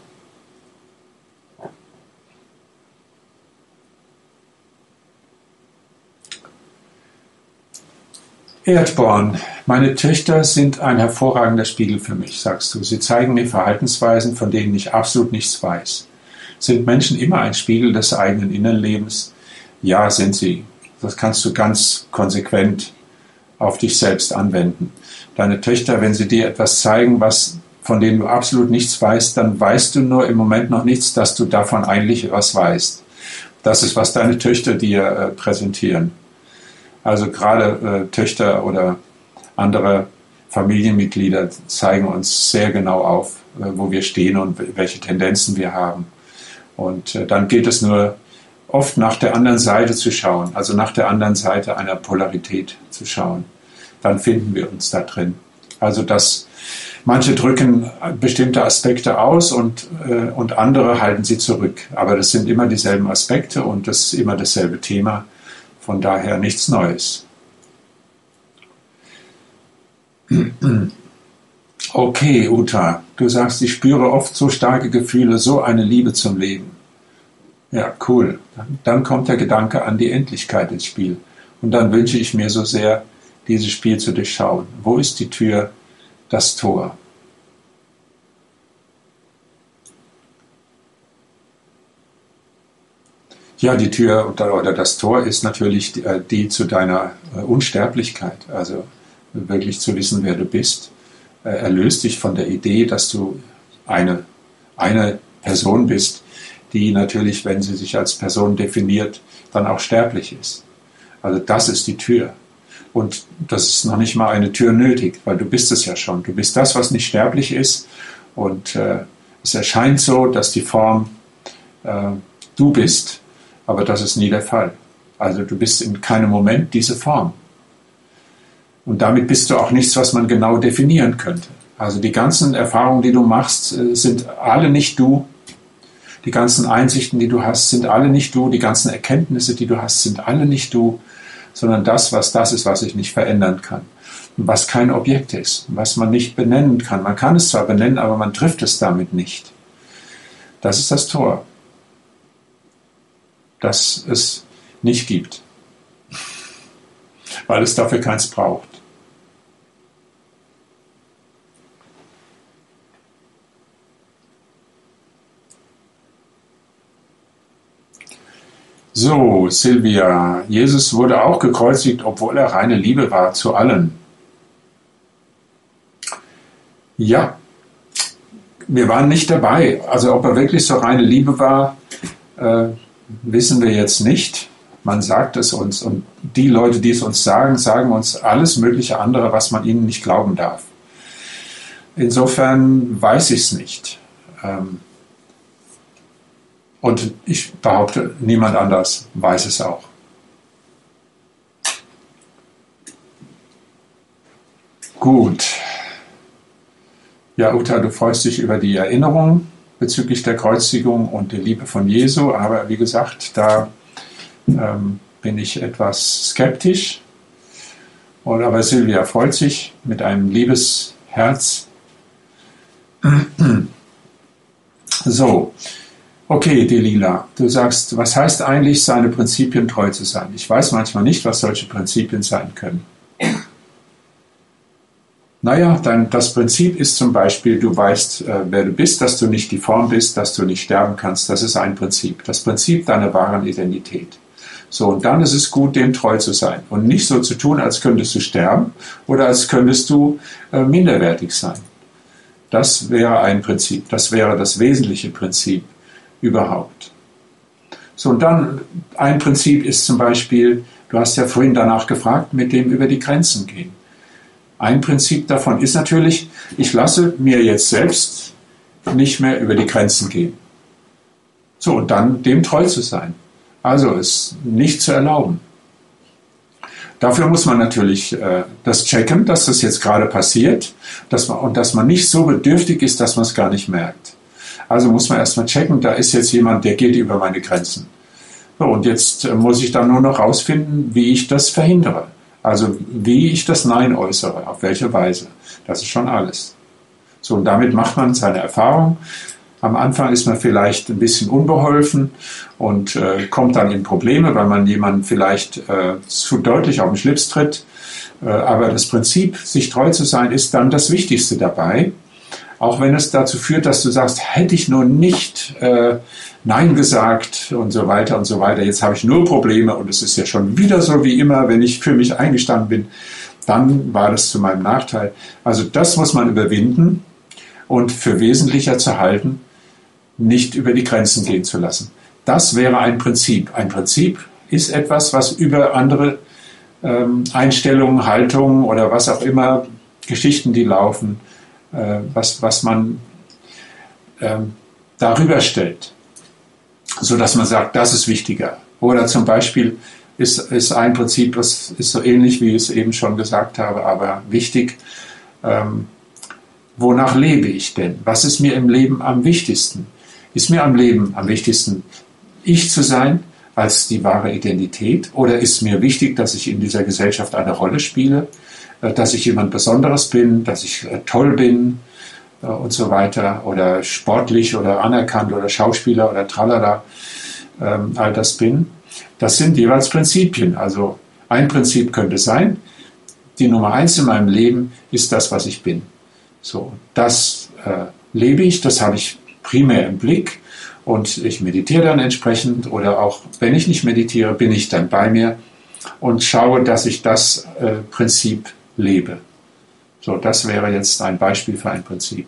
Erdborn, meine Töchter sind ein hervorragender Spiegel für mich, sagst du. Sie zeigen mir Verhaltensweisen, von denen ich absolut nichts weiß. Sind Menschen immer ein Spiegel des eigenen Innenlebens? Ja, sind sie. Das kannst du ganz konsequent auf dich selbst anwenden. Deine Töchter, wenn sie dir etwas zeigen, von dem du absolut nichts weißt, dann weißt du nur im Moment noch nichts, dass du davon eigentlich was weißt. Das ist, was deine Töchter dir präsentieren. Also gerade Töchter oder andere Familienmitglieder zeigen uns sehr genau auf, wo wir stehen und welche Tendenzen wir haben. Und dann gilt es nur, oft nach der anderen Seite zu schauen, also nach der anderen Seite einer Polarität zu schauen. Dann finden wir uns da drin. Also manche drücken bestimmte Aspekte aus und andere halten sie zurück. Aber das sind immer dieselben Aspekte und das ist immer dasselbe Thema. Von daher nichts Neues. Okay, Uta, du sagst, ich spüre oft so starke Gefühle, so eine Liebe zum Leben. Ja, cool. Dann kommt der Gedanke an die Endlichkeit ins Spiel. Und dann wünsche ich mir so sehr, dieses Spiel zu durchschauen. Wo ist die Tür, das Tor? Ja, die Tür oder das Tor ist natürlich die zu deiner Unsterblichkeit. Also wirklich zu wissen, wer du bist. Erlöst dich von der Idee, dass du eine Person bist, die natürlich, wenn sie sich als Person definiert, dann auch sterblich ist. Also das ist die Tür. Und das ist noch nicht mal eine Tür nötig, weil du bist es ja schon. Du bist das, was nicht sterblich ist. Und es erscheint so, dass die Form du bist. Aber das ist nie der Fall. Also du bist in keinem Moment diese Form. Und damit bist du auch nichts, was man genau definieren könnte. Also die ganzen Erfahrungen, die du machst, sind alle nicht du. Die ganzen Einsichten, die du hast, sind alle nicht du. Die ganzen Erkenntnisse, die du hast, sind alle nicht du. Sondern das ist, was sich nicht verändern kann. Und was kein Objekt ist, was man nicht benennen kann. Man kann es zwar benennen, aber man trifft es damit nicht. Das ist das Tor, das es nicht gibt, weil es dafür keins braucht. So, Silvia, Jesus wurde auch gekreuzigt, obwohl er reine Liebe war zu allen. Ja, wir waren nicht dabei. Also ob er wirklich so reine Liebe war, wissen wir jetzt nicht. Man sagt es uns und die Leute, die es uns sagen, sagen uns alles mögliche andere, was man ihnen nicht glauben darf. Insofern weiß ich es nicht. Und ich behaupte, niemand anders weiß es auch. Gut. Ja, Uta, du freust dich über die Erinnerung bezüglich der Kreuzigung und der Liebe von Jesu, aber wie gesagt, da bin ich etwas skeptisch. Aber Silvia freut sich mit einem Liebesherz. So, okay, Delila, du sagst, was heißt eigentlich, seine Prinzipien treu zu sein? Ich weiß manchmal nicht, was solche Prinzipien sein können. Naja, das Prinzip ist zum Beispiel, du weißt, wer du bist, dass du nicht die Form bist, dass du nicht sterben kannst. Das ist ein Prinzip. Das Prinzip deiner wahren Identität. So, und dann ist es gut, dem treu zu sein. Und nicht so zu tun, als könntest du sterben oder als könntest du minderwertig sein. Das wäre ein Prinzip. Das wäre das wesentliche Prinzip überhaupt. So, und dann ein Prinzip ist zum Beispiel, du hast ja vorhin danach gefragt, mit dem über die Grenzen gehen. Ein Prinzip davon ist natürlich, ich lasse mir jetzt selbst nicht mehr über die Grenzen gehen. So, und dann dem treu zu sein. Also es nicht zu erlauben. Dafür muss man natürlich das checken, dass das jetzt gerade passiert und dass man nicht so bedürftig ist, dass man es gar nicht merkt. Also muss man erstmal checken, da ist jetzt jemand, der geht über meine Grenzen. So, und jetzt muss ich dann nur noch rausfinden, wie ich das verhindere. Also wie ich das Nein äußere, auf welche Weise. Das ist schon alles. So, und damit macht man seine Erfahrung. Am Anfang ist man vielleicht ein bisschen unbeholfen und kommt dann in Probleme, weil man jemanden vielleicht zu deutlich auf den Schlips tritt. Aber das Prinzip, sich treu zu sein, ist dann das Wichtigste dabei. Auch wenn es dazu führt, dass du sagst, hätte ich nur nicht Nein gesagt und so weiter und so weiter. Jetzt habe ich nur Probleme und es ist ja schon wieder so wie immer, wenn ich für mich eingestanden bin, dann war das zu meinem Nachteil. Also das muss man überwinden und für wesentlicher zu halten, nicht über die Grenzen gehen zu lassen. Das wäre ein Prinzip. Ein Prinzip ist etwas, was über andere Einstellungen, Haltungen oder was auch immer, Geschichten, die laufen, was man darüber stellt, sodass man sagt, das ist wichtiger. Oder zum Beispiel ist ein Prinzip, das ist so ähnlich, wie ich es eben schon gesagt habe, aber wichtig, wonach lebe ich denn? Was ist mir im Leben am wichtigsten? Ist mir am Leben am wichtigsten, ich zu sein als die wahre Identität? Oder ist mir wichtig, dass ich in dieser Gesellschaft eine Rolle spiele, dass ich jemand Besonderes bin, dass ich toll bin und so weiter oder sportlich oder anerkannt oder Schauspieler oder tralala, all das bin? Das sind jeweils Prinzipien. Also ein Prinzip könnte sein, die Nummer 1 in meinem Leben ist das, was ich bin. So, das lebe ich, das habe ich primär im Blick. Und ich meditiere dann entsprechend oder auch wenn ich nicht meditiere, bin ich dann bei mir und schaue, dass ich das Prinzip lebe. So, das wäre jetzt ein Beispiel für ein Prinzip.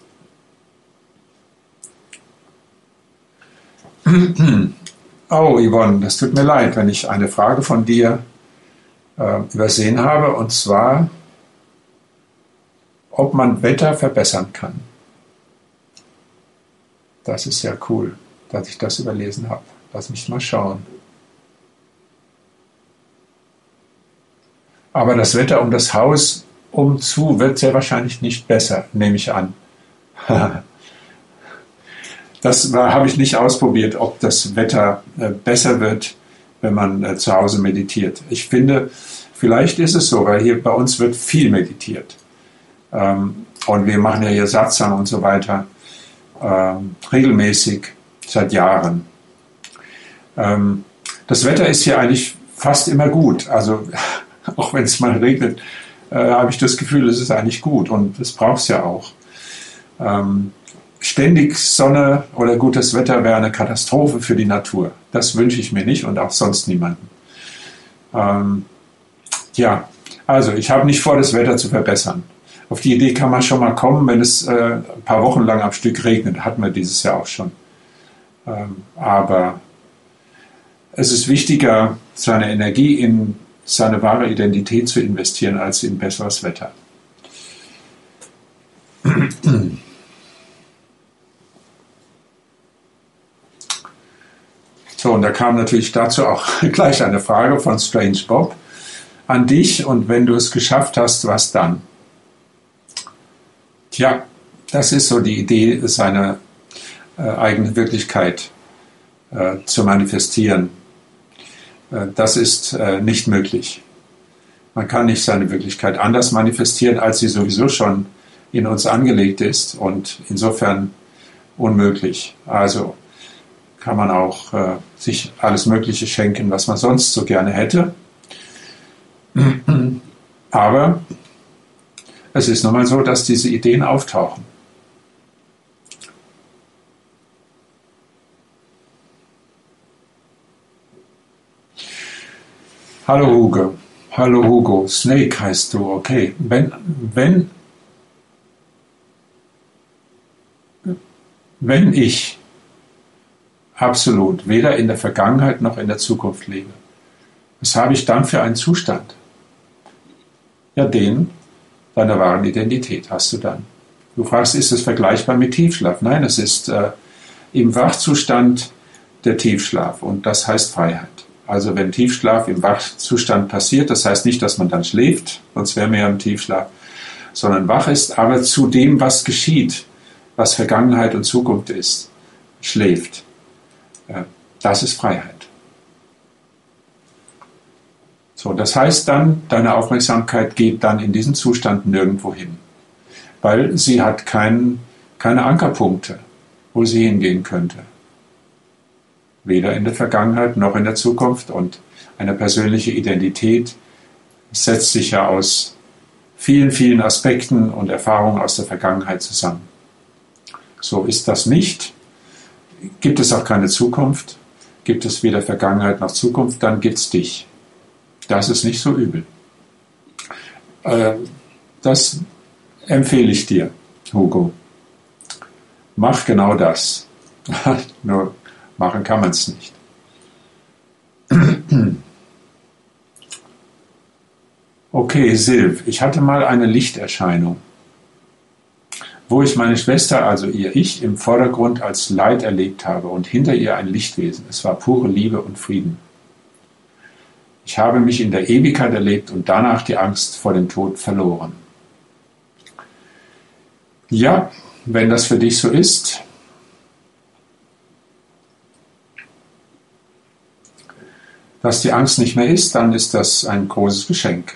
Oh, Yvonne, das tut mir leid, wenn ich eine Frage von dir übersehen habe, und zwar, ob man Wetter verbessern kann. Das ist ja cool, dass ich das überlesen habe. Lass mich mal schauen. Aber das Wetter um das Haus umzu wird sehr wahrscheinlich nicht besser, nehme ich an. Das habe ich nicht ausprobiert, ob das Wetter besser wird, wenn man zu Hause meditiert. Ich finde, vielleicht ist es so, weil hier bei uns wird viel meditiert. Und wir machen ja hier Satsang und so weiter. Regelmäßig seit Jahren. Das Wetter ist hier eigentlich fast immer gut. Also auch wenn es mal regnet, habe ich das Gefühl, es ist eigentlich gut und das braucht es ja auch. Ständig Sonne oder gutes Wetter wäre eine Katastrophe für die Natur. Das wünsche ich mir nicht und auch sonst niemanden. Ja, also ich habe nicht vor, das Wetter zu verbessern. Auf die Idee kann man schon mal kommen, wenn es ein paar Wochen lang am Stück regnet. Hatten wir dieses Jahr auch schon. Aber es ist wichtiger, seine Energie in seine wahre Identität zu investieren, als in besseres Wetter. So, und da kam natürlich dazu auch gleich eine Frage von Strange Bob an dich. Und wenn du es geschafft hast, was dann? Tja, das ist so die Idee, seine eigene Wirklichkeit zu manifestieren. Das ist nicht möglich. Man kann nicht seine Wirklichkeit anders manifestieren, als sie sowieso schon in uns angelegt ist und insofern unmöglich. Also kann man auch sich alles Mögliche schenken, was man sonst so gerne hätte. Aber es ist nun mal so, dass diese Ideen auftauchen. Hallo Hugo. Hallo Hugo. Snake heißt du, okay. Wenn ich absolut weder in der Vergangenheit noch in der Zukunft lebe, was habe ich dann für einen Zustand? Ja, den deiner wahren Identität hast du dann. Du fragst, ist es vergleichbar mit Tiefschlaf? Nein, es ist im Wachzustand der Tiefschlaf und das heißt Freiheit. Also wenn Tiefschlaf im Wachzustand passiert, das heißt nicht, dass man dann schläft, sonst wären wir ja im Tiefschlaf, sondern wach ist, aber zu dem, was geschieht, was Vergangenheit und Zukunft ist, schläft. Das ist Freiheit. So, das heißt dann, deine Aufmerksamkeit geht dann in diesen Zustand nirgendwo hin, weil sie hat keine Ankerpunkte, wo sie hingehen könnte. Weder in der Vergangenheit noch in der Zukunft und eine persönliche Identität Es setzt sich ja aus vielen, vielen Aspekten und Erfahrungen aus der Vergangenheit zusammen. So ist das nicht. Gibt es auch keine Zukunft, gibt es weder Vergangenheit noch Zukunft, dann gibt es dich. Das ist nicht so übel. Das empfehle ich dir, Hugo. Mach genau das. Nur machen kann man es nicht. Okay, Silv, ich hatte mal eine Lichterscheinung, wo ich meine Schwester, also ihr Ich, im Vordergrund als Leid erlebt habe und hinter ihr ein Lichtwesen. Es war pure Liebe und Frieden. Ich habe mich in der Ewigkeit erlebt und danach die Angst vor dem Tod verloren. Ja, wenn das für dich so ist, dass die Angst nicht mehr ist, dann ist das ein großes Geschenk.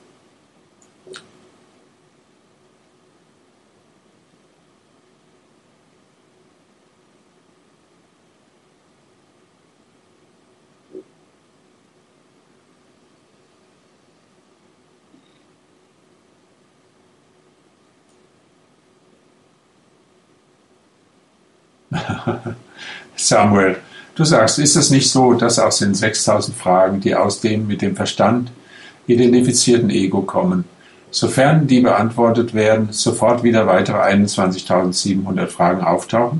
Samuel, du sagst, ist es nicht so, dass aus den 6000 Fragen, die aus dem mit dem Verstand identifizierten Ego kommen, sofern die beantwortet werden, sofort wieder weitere 21.700 Fragen auftauchen?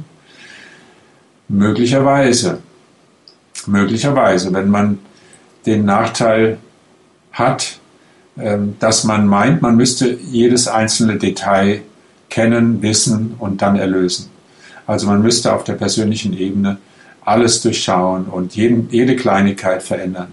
Möglicherweise. Möglicherweise, wenn man den Nachteil hat, dass man meint, man müsste jedes einzelne Detail kennen, wissen und dann erlösen. Also man müsste auf der persönlichen Ebene alles durchschauen und jede Kleinigkeit verändern.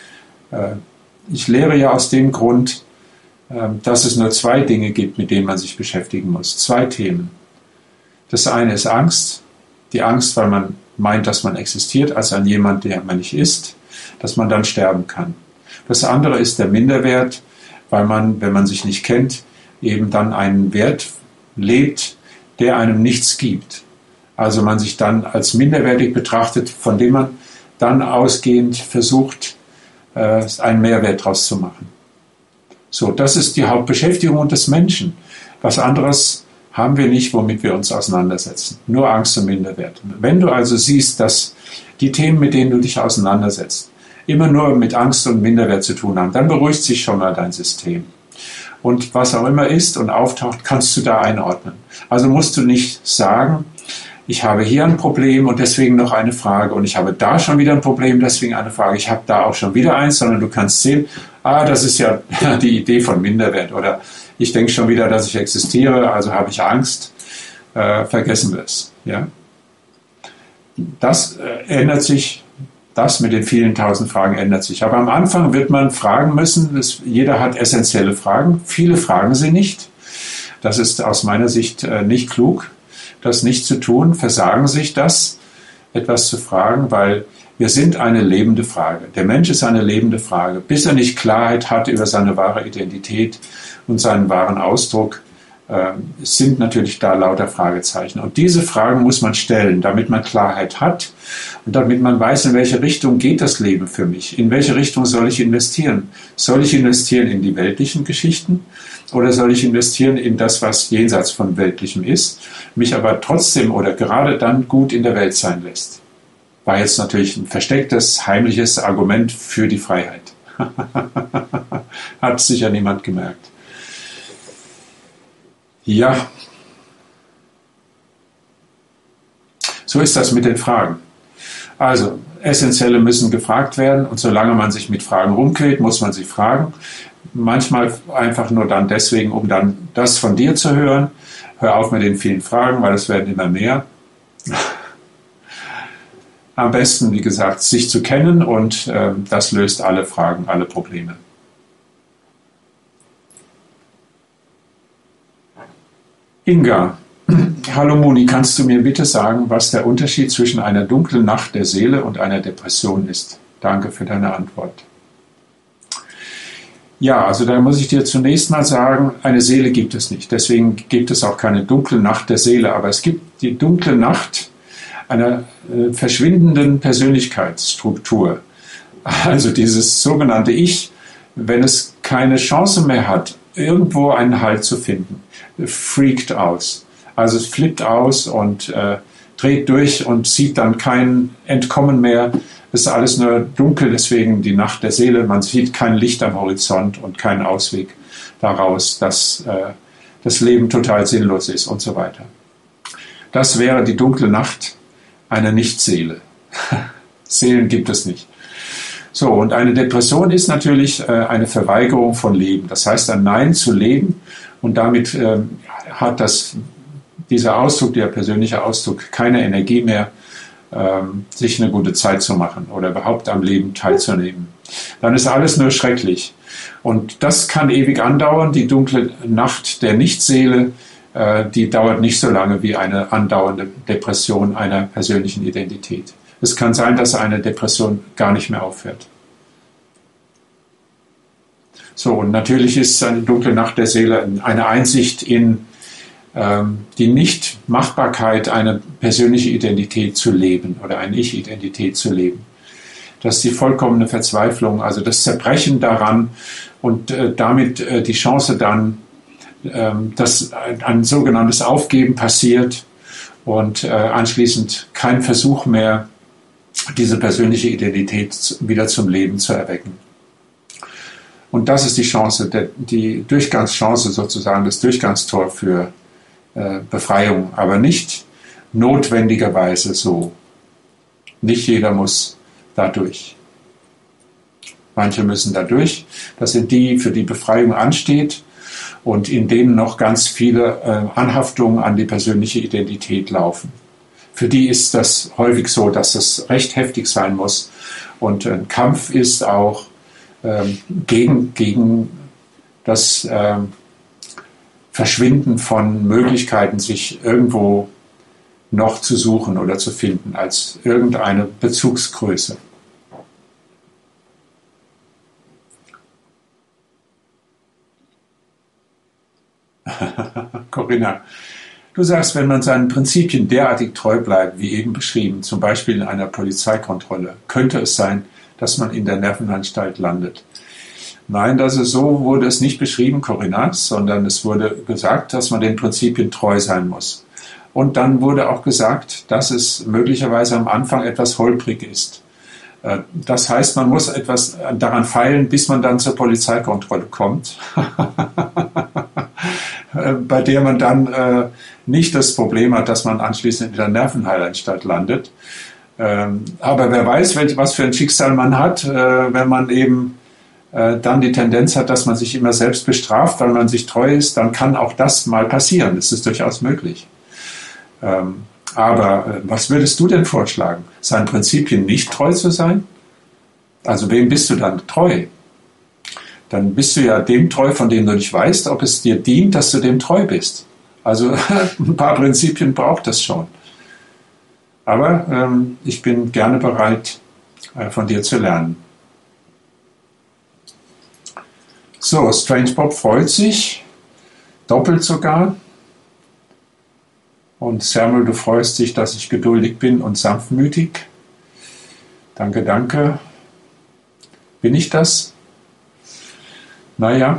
Ich lehre ja aus dem Grund, dass es nur zwei Dinge gibt, mit denen man sich beschäftigen muss. Zwei Themen. Das eine ist Angst. Die Angst, weil man meint, dass man existiert als ein jemand, der man nicht ist, dass man dann sterben kann. Das andere ist der Minderwert, weil man, wenn man sich nicht kennt, eben dann einen Wert lebt, der einem nichts gibt. Also man sich dann als minderwertig betrachtet, von dem man dann ausgehend versucht, einen Mehrwert daraus zu machen. So, das ist die Hauptbeschäftigung des Menschen. Was anderes haben wir nicht, womit wir uns auseinandersetzen. Nur Angst und Minderwert. Wenn du also siehst, dass die Themen, mit denen du dich auseinandersetzt, immer nur mit Angst und Minderwert zu tun haben, dann beruhigt sich schon mal dein System. Und was auch immer ist und auftaucht, kannst du da einordnen. Also musst du nicht sagen, ich habe hier ein Problem und deswegen noch eine Frage und ich habe da schon wieder ein Problem, deswegen eine Frage, ich habe da auch schon wieder eins, sondern du kannst sehen, das ist ja die Idee von Minderwert oder ich denke schon wieder, dass ich existiere, also habe ich Angst, vergessen wir es. Ja? Das ändert sich, das mit den vielen tausend Fragen ändert sich. Aber am Anfang wird man fragen müssen, jeder hat essentielle Fragen, viele fragen sie nicht. Das ist aus meiner Sicht nicht klug. Das nicht zu tun, versagen sich das, etwas zu fragen, weil wir sind eine lebende Frage. Der Mensch ist eine lebende Frage. Bis er nicht Klarheit hat über seine wahre Identität und seinen wahren Ausdruck, sind natürlich da lauter Fragezeichen. Und diese Fragen muss man stellen, damit man Klarheit hat und damit man weiß, in welche Richtung geht das Leben für mich? In welche Richtung soll ich investieren? Soll ich investieren in die weltlichen Geschichten oder soll ich investieren in das, was jenseits von Weltlichem ist, mich aber trotzdem oder gerade dann gut in der Welt sein lässt? War jetzt natürlich ein verstecktes, heimliches Argument für die Freiheit. Hat sicher niemand gemerkt. Ja, so ist das mit den Fragen. Also, Essentielle müssen gefragt werden und solange man sich mit Fragen rumquält, muss man sie fragen. Manchmal einfach nur dann deswegen, um dann das von dir zu hören. Hör auf mit den vielen Fragen, weil es werden immer mehr. Am besten, wie gesagt, sich zu kennen und das löst alle Fragen, alle Probleme. Inga, hallo Moni, kannst du mir bitte sagen, was der Unterschied zwischen einer dunklen Nacht der Seele und einer Depression ist? Danke für deine Antwort. Ja, also da muss ich dir zunächst mal sagen, eine Seele gibt es nicht. Deswegen gibt es auch keine dunkle Nacht der Seele. Aber es gibt die dunkle Nacht einer verschwindenden Persönlichkeitsstruktur. Also dieses sogenannte Ich, wenn es keine Chance mehr hat, irgendwo einen Halt zu finden, freakt aus. Also es flippt aus und dreht durch und sieht dann kein Entkommen mehr. Es ist alles nur dunkel, deswegen die Nacht der Seele. Man sieht kein Licht am Horizont und keinen Ausweg daraus, dass das Leben total sinnlos ist und so weiter. Das wäre die dunkle Nacht einer Nichtseele. Seelen gibt es nicht. So, und eine Depression ist natürlich eine Verweigerung von Leben. Das heißt, ein Nein zu Leben, und damit hat dieser Ausdruck, der persönliche Ausdruck, keine Energie mehr, sich eine gute Zeit zu machen oder überhaupt am Leben teilzunehmen. Dann ist alles nur schrecklich. Und das kann ewig andauern. Die dunkle Nacht der Nichtseele, die dauert nicht so lange wie eine andauernde Depression einer persönlichen Identität. Es kann sein, dass eine Depression gar nicht mehr aufhört. So, und natürlich ist eine dunkle Nacht der Seele eine Einsicht in die Nichtmachbarkeit, eine persönliche Identität zu leben oder eine Ich-Identität zu leben. Das ist die vollkommene Verzweiflung, also das Zerbrechen daran und damit die Chance dann, dass ein sogenanntes Aufgeben passiert und anschließend kein Versuch mehr, diese persönliche Identität wieder zum Leben zu erwecken. Und das ist die Chance, die Durchgangschance sozusagen, das Durchgangstor für Befreiung, aber nicht notwendigerweise so. Nicht jeder muss dadurch. Manche müssen dadurch. Das sind die, für die Befreiung ansteht und in denen noch ganz viele Anhaftungen an die persönliche Identität laufen. Für die ist das häufig so, dass es recht heftig sein muss und ein Kampf ist auch gegen das Verschwinden von Möglichkeiten, sich irgendwo noch zu suchen oder zu finden als irgendeine Bezugsgröße. Corinna, du sagst, wenn man seinen Prinzipien derartig treu bleibt, wie eben beschrieben, zum Beispiel in einer Polizeikontrolle, könnte es sein, dass man in der Nervenanstalt landet. Nein, so wurde es nicht beschrieben, Corinna, sondern es wurde gesagt, dass man den Prinzipien treu sein muss. Und dann wurde auch gesagt, dass es möglicherweise am Anfang etwas holprig ist. Das heißt, man muss etwas daran feilen, bis man dann zur Polizeikontrolle kommt, bei der man dann nicht das Problem hat, dass man anschließend in der Nervenheilanstalt landet. Aber wer weiß, was für ein Schicksal man hat, wenn man eben dann die Tendenz hat, dass man sich immer selbst bestraft, weil man sich treu ist, dann kann auch das mal passieren. Das ist durchaus möglich. Aber was würdest du denn vorschlagen? Seinen Prinzipien nicht treu zu sein? Also wem bist du dann treu? Dann bist du ja dem treu, von dem du nicht weißt, ob es dir dient, dass du dem treu bist. Also ein paar Prinzipien braucht das schon. Aber ich bin gerne bereit, von dir zu lernen. So, Strange Bob freut sich, doppelt sogar. Und Samuel, du freust dich, dass ich geduldig bin und sanftmütig. Danke, danke. Bin ich das? Naja.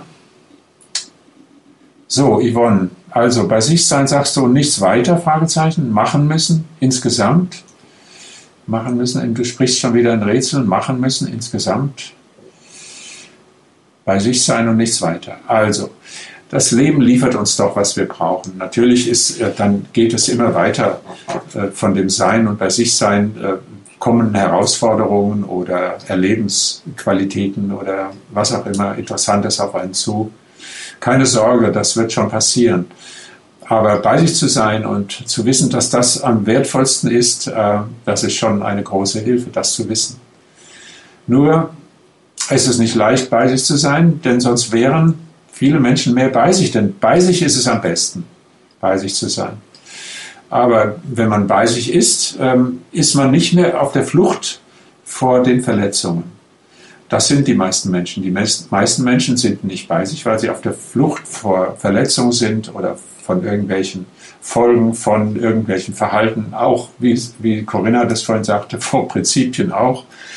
So, Yvonne, also bei sich sein sagst du nichts weiter, Fragezeichen, machen müssen, insgesamt. Machen müssen, du sprichst schon wieder in Rätseln, machen müssen, insgesamt. Bei sich sein und nichts weiter. Also, das Leben liefert uns doch, was wir brauchen. Natürlich dann geht es immer weiter von dem Sein und bei sich sein kommen Herausforderungen oder Erlebensqualitäten oder was auch immer Interessantes auf einen zu. Keine Sorge, das wird schon passieren. Aber bei sich zu sein und zu wissen, dass das am wertvollsten ist, das ist schon eine große Hilfe, das zu wissen. Nur ist es nicht leicht, bei sich zu sein, denn sonst wären viele Menschen mehr bei sich, denn bei sich ist es am besten, bei sich zu sein. Aber wenn man bei sich ist, ist man nicht mehr auf der Flucht vor den Verletzungen. Das sind die meisten Menschen. Die meisten Menschen sind nicht bei sich, weil sie auf der Flucht vor Verletzungen sind oder von irgendwelchen Folgen, von irgendwelchen Verhalten, auch wie Corinna das vorhin sagte, vor Prinzipien auch.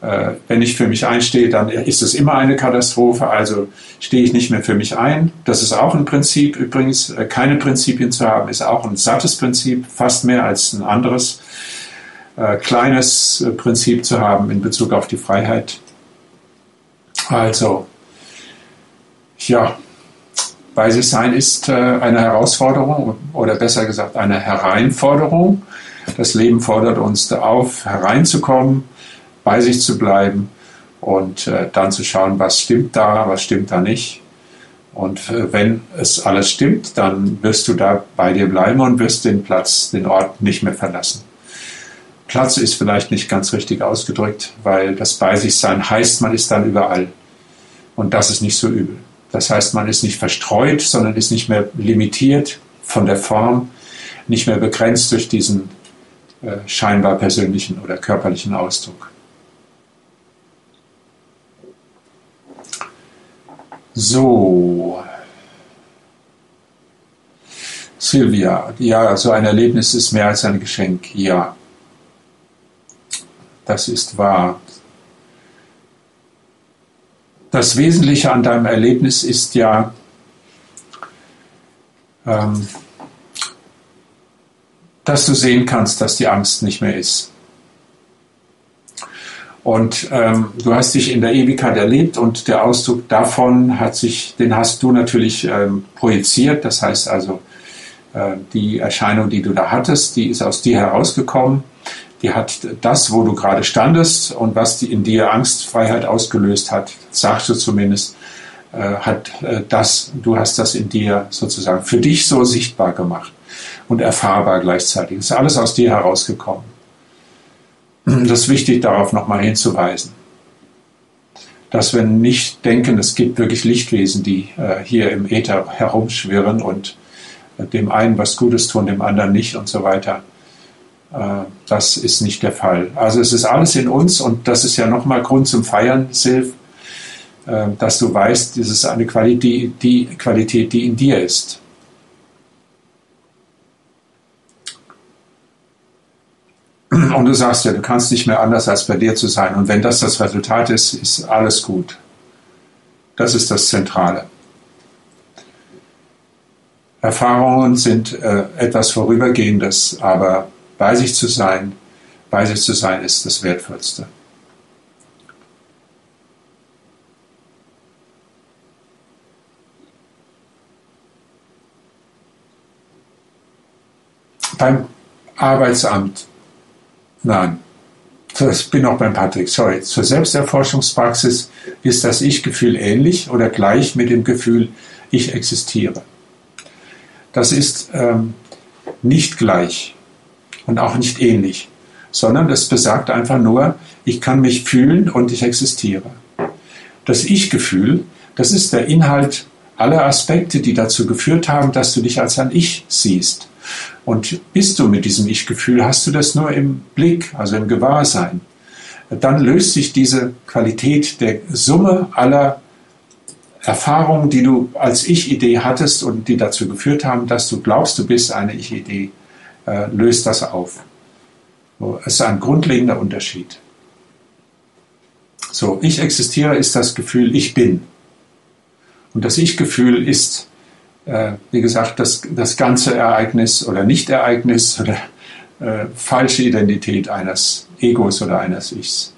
Wenn ich für mich einstehe, dann ist es immer eine Katastrophe, also stehe ich nicht mehr für mich ein. Das ist auch ein Prinzip übrigens. Keine Prinzipien zu haben, ist auch ein sattes Prinzip, fast mehr als ein anderes kleines Prinzip zu haben in Bezug auf die Freiheit. Also, ja, bei sich sein ist eine Herausforderung oder besser gesagt eine Hereinforderung. Das Leben fordert uns auf, hereinzukommen, bei sich zu bleiben und dann zu schauen, was stimmt da nicht. Und wenn es alles stimmt, dann wirst du da bei dir bleiben und wirst den Ort nicht mehr verlassen. Platz ist vielleicht nicht ganz richtig ausgedrückt, weil das bei sich sein heißt, man ist dann überall. Und das ist nicht so übel. Das heißt, man ist nicht verstreut, sondern ist nicht mehr limitiert von der Form, nicht mehr begrenzt durch diesen scheinbar persönlichen oder körperlichen Ausdruck. So. Silvia, ja, so ein Erlebnis ist mehr als ein Geschenk. Ja, das ist wahr. Das Wesentliche an deinem Erlebnis ist ja, dass du sehen kannst, dass die Angst nicht mehr ist. Und du hast dich in der Ewigkeit erlebt und der Ausdruck davon den hast du natürlich projiziert. Das heißt also, die Erscheinung, die du da hattest, die ist aus dir herausgekommen. Die hat das, wo du gerade standest und was die in dir Angstfreiheit ausgelöst hat, sagst du zumindest, du hast das in dir sozusagen für dich so sichtbar gemacht und erfahrbar gleichzeitig. Es ist alles aus dir herausgekommen. Das ist wichtig, darauf nochmal hinzuweisen. Dass wir nicht denken, es gibt wirklich Lichtwesen, die hier im Äther herumschwirren und dem einen was Gutes tun, dem anderen nicht und so weiter. Das ist nicht der Fall. Also es ist alles in uns und das ist ja nochmal Grund zum Feiern, Silv, dass du weißt, das ist eine Qualität, die in dir ist. Und du sagst ja, du kannst nicht mehr anders als bei dir zu sein. Und wenn das das Resultat ist, ist alles gut. Das ist das Zentrale. Erfahrungen sind etwas Vorübergehendes, aber bei sich zu sein ist das Wertvollste. Beim Arbeitsamt, nein, ich bin noch beim Patrick, sorry, zur Selbsterforschungspraxis ist das Ich-Gefühl ähnlich oder gleich mit dem Gefühl, ich existiere. Das ist nicht gleich und auch nicht ähnlich, sondern das besagt einfach nur, ich kann mich fühlen und ich existiere. Das Ich-Gefühl, das ist der Inhalt aller Aspekte, die dazu geführt haben, dass du dich als ein Ich siehst. Und bist du mit diesem Ich-Gefühl, hast du das nur im Blick, also im Gewahrsein, dann löst sich diese Qualität der Summe aller Erfahrungen, die du als Ich-Idee hattest und die dazu geführt haben, dass du glaubst, du bist eine Ich-Idee, löst das auf. Es ist ein grundlegender Unterschied. So, ich existiere ist das Gefühl, ich bin. Und das Ich-Gefühl ist, wie gesagt, das ganze Ereignis oder Nicht-Ereignis oder falsche Identität eines Egos oder eines Ichs.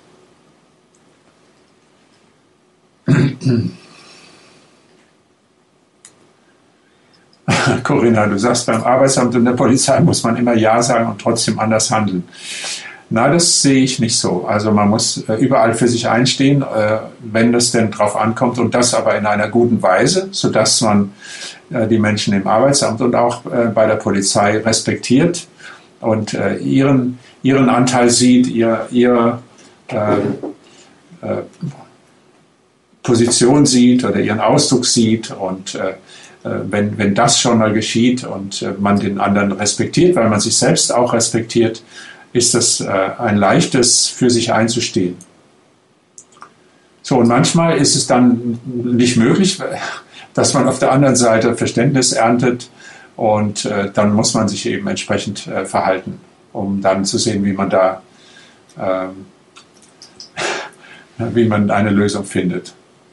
Corinna, du sagst, beim Arbeitsamt und der Polizei muss man immer Ja sagen und trotzdem anders handeln. Na, das sehe ich nicht so. Also man muss überall für sich einstehen, wenn das denn drauf ankommt und das aber in einer guten Weise, sodass man die Menschen im Arbeitsamt und auch bei der Polizei respektiert und ihren Anteil sieht, ihre Position sieht oder ihren Ausdruck sieht und wenn das schon mal geschieht und man den anderen respektiert, weil man sich selbst auch respektiert, ist das ein leichtes, für sich einzustehen. So, und manchmal ist es dann nicht möglich, dass man auf der anderen Seite Verständnis erntet und dann muss man sich eben entsprechend verhalten, um dann zu sehen, wie man da wie man eine Lösung findet.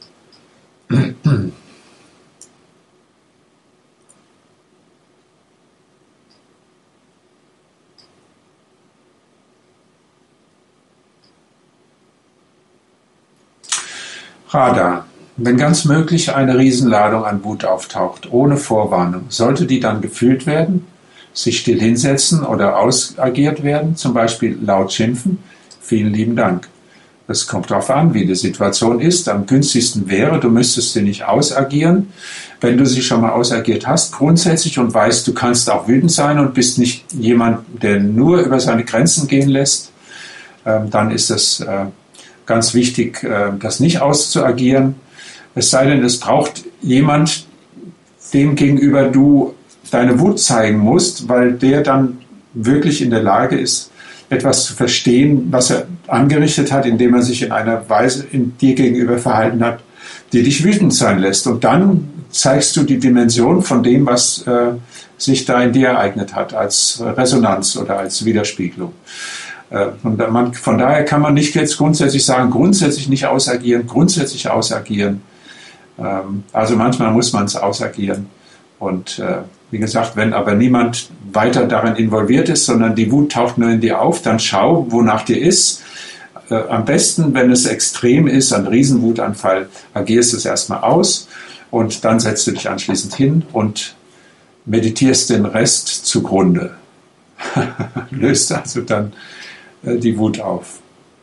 Radar. Wenn ganz möglich eine Riesenladung an Wut auftaucht, ohne Vorwarnung, sollte die dann gefühlt werden, sich still hinsetzen oder ausagiert werden, zum Beispiel laut schimpfen? Vielen lieben Dank. Es kommt darauf an, wie die Situation ist. Am günstigsten wäre, du müsstest sie nicht ausagieren. Wenn du sie schon mal ausagiert hast, grundsätzlich, und weißt, du kannst auch wütend sein und bist nicht jemand, der nur über seine Grenzen gehen lässt, dann ist es ganz wichtig, das nicht auszuagieren. Es sei denn, es braucht jemand, dem gegenüber du deine Wut zeigen musst, weil der dann wirklich in der Lage ist, etwas zu verstehen, was er angerichtet hat, indem er sich in einer Weise in dir gegenüber verhalten hat, die dich wütend sein lässt. Und dann zeigst du die Dimension von dem, was sich da in dir ereignet hat, als Resonanz oder als Widerspiegelung. Und von daher kann man nicht jetzt grundsätzlich sagen, grundsätzlich nicht ausagieren, grundsätzlich ausagieren. Also manchmal muss man es ausagieren. Und wie gesagt, wenn aber niemand weiter daran involviert ist, sondern die Wut taucht nur in dir auf, dann schau, wonach dir ist. Am besten, wenn es extrem ist, ein Riesenwutanfall, agierst du es erstmal aus und dann setzt du dich anschließend hin und meditierst den Rest zugrunde. Löst also dann die Wut auf.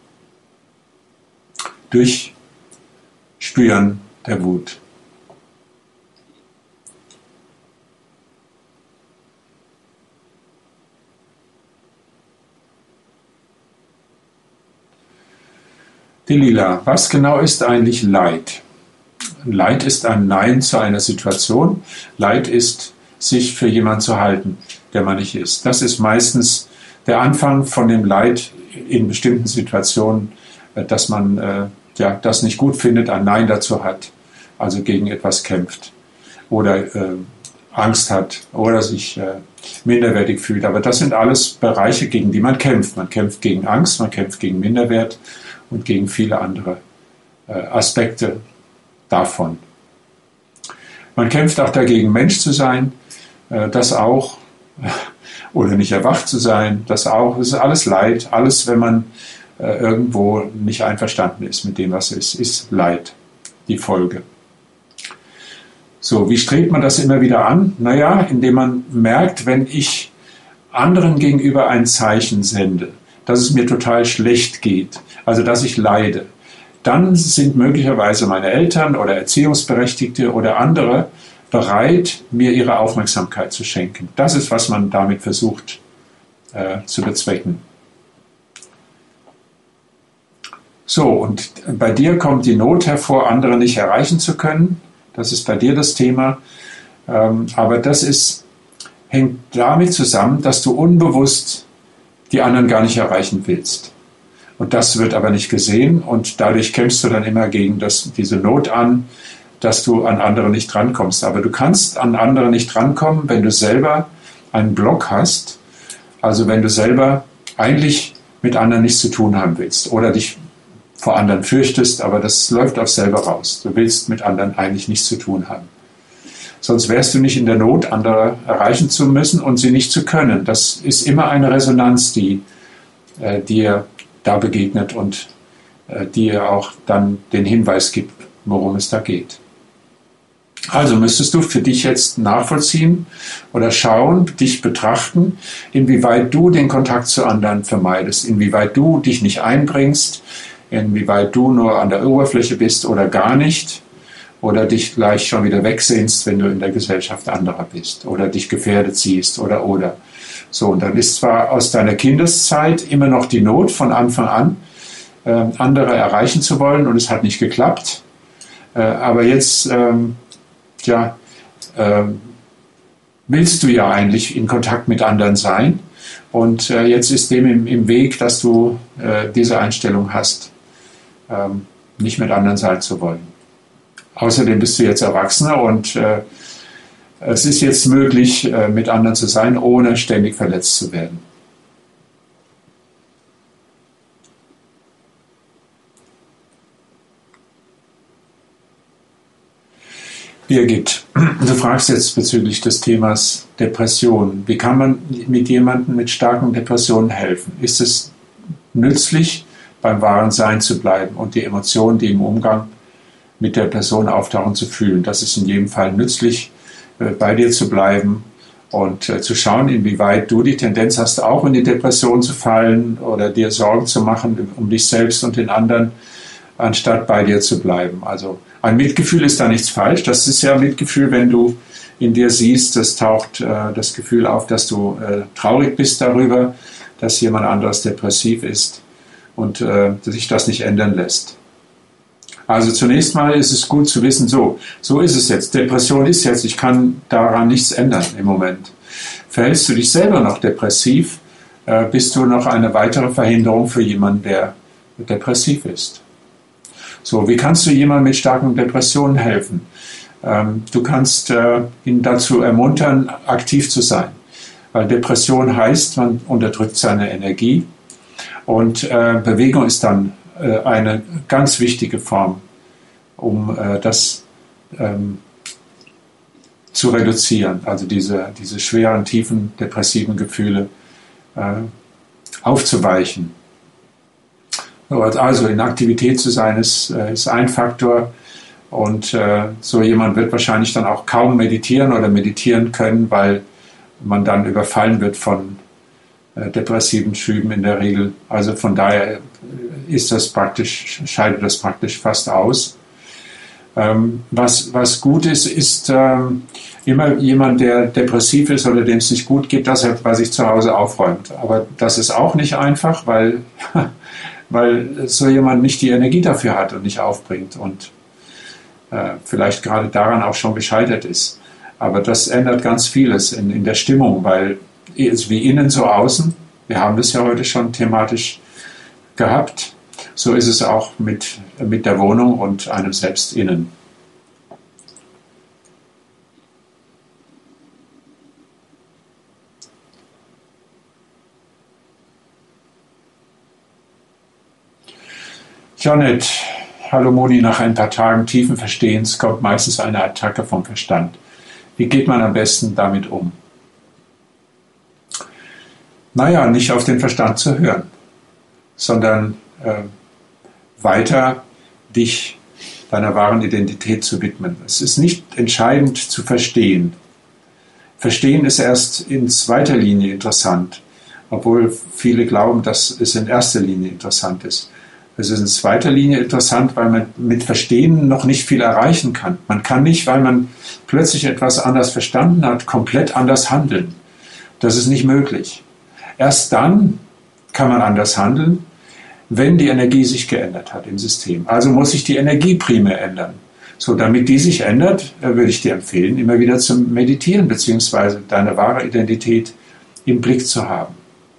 Durch Spüren der Wut. Die Lila, was genau ist eigentlich Leid? Leid ist ein Nein zu einer Situation. Leid ist, sich für jemanden zu halten, der man nicht ist. Das ist meistens der Anfang von dem Leid in bestimmten Situationen, dass man das nicht gut findet, ein Nein dazu hat, also gegen etwas kämpft oder Angst hat oder sich minderwertig fühlt. Aber das sind alles Bereiche, gegen die man kämpft. Man kämpft gegen Angst, man kämpft gegen Minderwert und gegen viele andere Aspekte davon. Man kämpft auch dagegen, Mensch zu sein, das auch, oder nicht erwacht zu sein, das auch. Das ist alles Leid, alles, wenn man irgendwo nicht einverstanden ist mit dem, was ist Leid, die Folge. So, wie strebt man das immer wieder an? Naja, indem man merkt, wenn ich anderen gegenüber ein Zeichen sende, dass es mir total schlecht geht, also dass ich leide, dann sind möglicherweise meine Eltern oder Erziehungsberechtigte oder andere bereit, mir ihre Aufmerksamkeit zu schenken. Das ist, was man damit versucht zu bezwecken. So, und bei dir kommt die Not hervor, andere nicht erreichen zu können. Das ist bei dir das Thema. Aber das hängt damit zusammen, dass du unbewusst die anderen gar nicht erreichen willst. Und das wird aber nicht gesehen und dadurch kämpfst du dann immer gegen diese Not an, dass du an andere nicht rankommst. Aber du kannst an andere nicht rankommen, wenn du selber einen Block hast, also wenn du selber eigentlich mit anderen nichts zu tun haben willst oder dich vor anderen fürchtest, aber das läuft auf selber raus. Du willst mit anderen eigentlich nichts zu tun haben. Sonst wärst du nicht in der Not, andere erreichen zu müssen und sie nicht zu können. Das ist immer eine Resonanz, die dir da begegnet und dir auch dann den Hinweis gibt, worum es da geht. Also müsstest du für dich jetzt nachvollziehen oder schauen, dich betrachten, inwieweit du den Kontakt zu anderen vermeidest, inwieweit du dich nicht einbringst, inwieweit du nur an der Oberfläche bist oder gar nicht oder dich gleich schon wieder wegsehnst, wenn du in der Gesellschaft anderer bist oder dich gefährdet siehst oder. So, und dann ist zwar aus deiner Kindeszeit immer noch die Not von Anfang an, andere erreichen zu wollen und es hat nicht geklappt, aber jetzt willst du ja eigentlich in Kontakt mit anderen sein und jetzt ist dem im Weg, dass du diese Einstellung hast, nicht mit anderen sein zu wollen. Außerdem bist du jetzt Erwachsener und es ist jetzt möglich, mit anderen zu sein, ohne ständig verletzt zu werden. Birgit, du fragst jetzt bezüglich des Themas Depression. Wie kann man mit jemandem mit starken Depressionen helfen? Ist es nützlich, beim wahren Sein zu bleiben und die Emotionen, die im Umgang mit der Person auftauchen, zu fühlen? Das ist in jedem Fall nützlich, bei dir zu bleiben und zu schauen, inwieweit du die Tendenz hast, auch in die Depression zu fallen oder dir Sorgen zu machen um dich selbst und den anderen, anstatt bei dir zu bleiben. Also ein Mitgefühl ist da nichts falsch. Das ist ja Mitgefühl, wenn du in dir siehst, es taucht das Gefühl auf, dass du traurig bist darüber, dass jemand anderes depressiv ist und sich das nicht ändern lässt. Also zunächst mal ist es gut zu wissen, so ist es jetzt. Depression ist jetzt, ich kann daran nichts ändern im Moment. Verhältst du dich selber noch depressiv, bist du noch eine weitere Verhinderung für jemanden, der depressiv ist. So, wie kannst du jemandem mit starken Depressionen helfen? Du kannst ihn dazu ermuntern, aktiv zu sein. Weil Depression heißt, man unterdrückt seine Energie und Bewegung ist dann eine ganz wichtige Form, um das zu reduzieren, also diese schweren, tiefen, depressiven Gefühle aufzuweichen. Also in Aktivität zu sein, ist ein Faktor. Und so jemand wird wahrscheinlich dann auch kaum meditieren oder meditieren können, weil man dann überfallen wird von depressiven Schüben in der Regel. Also von daher scheidet das praktisch fast aus. Was gut ist immer jemand, der depressiv ist oder dem es nicht gut geht, dass er bei sich zu Hause aufräumt. Aber das ist auch nicht einfach, weil so jemand nicht die Energie dafür hat und nicht aufbringt und vielleicht gerade daran auch schon gescheitert ist. Aber das ändert ganz vieles in der Stimmung, weil es wie innen so außen, wir haben das ja heute schon thematisch gehabt, so ist es auch mit der Wohnung und einem selbst innen. Janet, hallo Moni, nach ein paar Tagen tiefen Verstehens kommt meistens eine Attacke vom Verstand. Wie geht man am besten damit um? Naja, nicht auf den Verstand zu hören, sondern weiter dich deiner wahren Identität zu widmen. Es ist nicht entscheidend zu verstehen. Verstehen ist erst in zweiter Linie interessant, obwohl viele glauben, dass es in erster Linie interessant ist. Es ist in zweiter Linie interessant, weil man mit Verstehen noch nicht viel erreichen kann. Man kann nicht, weil man plötzlich etwas anders verstanden hat, komplett anders handeln. Das ist nicht möglich. Erst dann kann man anders handeln, wenn die Energie sich geändert hat im System. Also muss sich die Energie primär ändern. So, damit die sich ändert, würde ich dir empfehlen, immer wieder zu meditieren, beziehungsweise deine wahre Identität im Blick zu haben.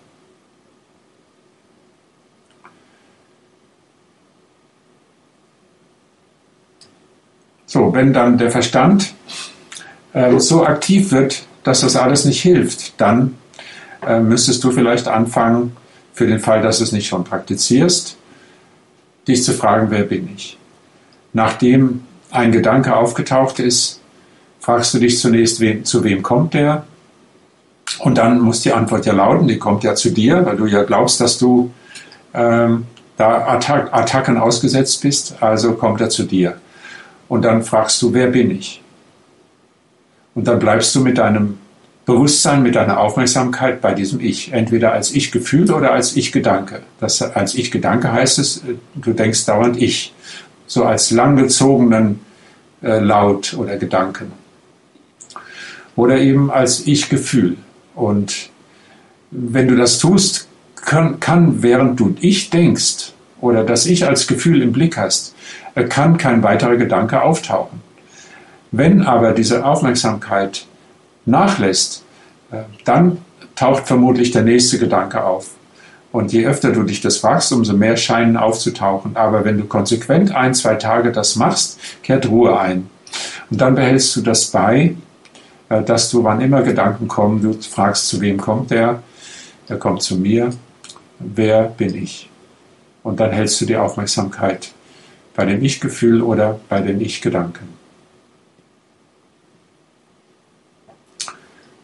So, wenn dann der Verstand so aktiv wird, dass das alles nicht hilft, dann müsstest du vielleicht anfangen, für den Fall, dass du es nicht schon praktizierst, dich zu fragen, wer bin ich? Nachdem ein Gedanke aufgetaucht ist, fragst du dich zunächst, zu wem kommt der? Und dann muss die Antwort ja lauten, die kommt ja zu dir, weil du ja glaubst, dass du da Attacken ausgesetzt bist, also kommt er zu dir. Und dann fragst du, wer bin ich? Und dann bleibst du mit deinem Bewusstsein, mit deiner Aufmerksamkeit bei diesem Ich. Entweder als Ich-Gefühl oder als Ich-Gedanke. Das als Ich-Gedanke heißt es, du denkst dauernd Ich. So als langgezogenen Laut oder Gedanken. Oder eben als Ich-Gefühl. Und wenn du das tust, kann während du Ich denkst oder das Ich als Gefühl im Blick hast, kann kein weiterer Gedanke auftauchen. Wenn aber diese Aufmerksamkeit nachlässt, dann taucht vermutlich der nächste Gedanke auf. Und je öfter du dich das fragst, umso mehr scheinen aufzutauchen. Aber wenn du konsequent 1-2 Tage das machst, kehrt Ruhe ein. Und dann behältst du das bei, dass du, wann immer Gedanken kommen, du fragst, zu wem kommt der? Er kommt zu mir. Wer bin ich? Und dann hältst du die Aufmerksamkeit bei dem Ich-Gefühl oder bei den Ich-Gedanken.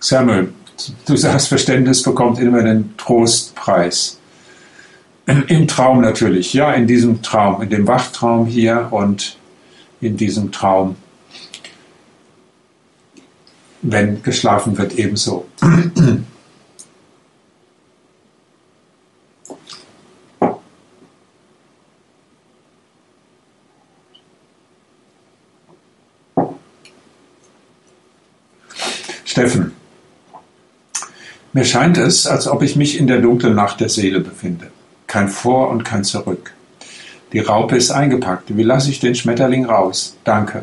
Samuel, du sagst, Verständnis bekommt immer den Trostpreis. Im Traum natürlich, ja, in diesem Traum, in dem Wachtraum hier und in diesem Traum, wenn geschlafen wird, ebenso. Steffen, mir scheint es, als ob ich mich in der dunklen Nacht der Seele befinde. Kein Vor und kein Zurück. Die Raupe ist eingepackt. Wie lasse ich den Schmetterling raus? Danke.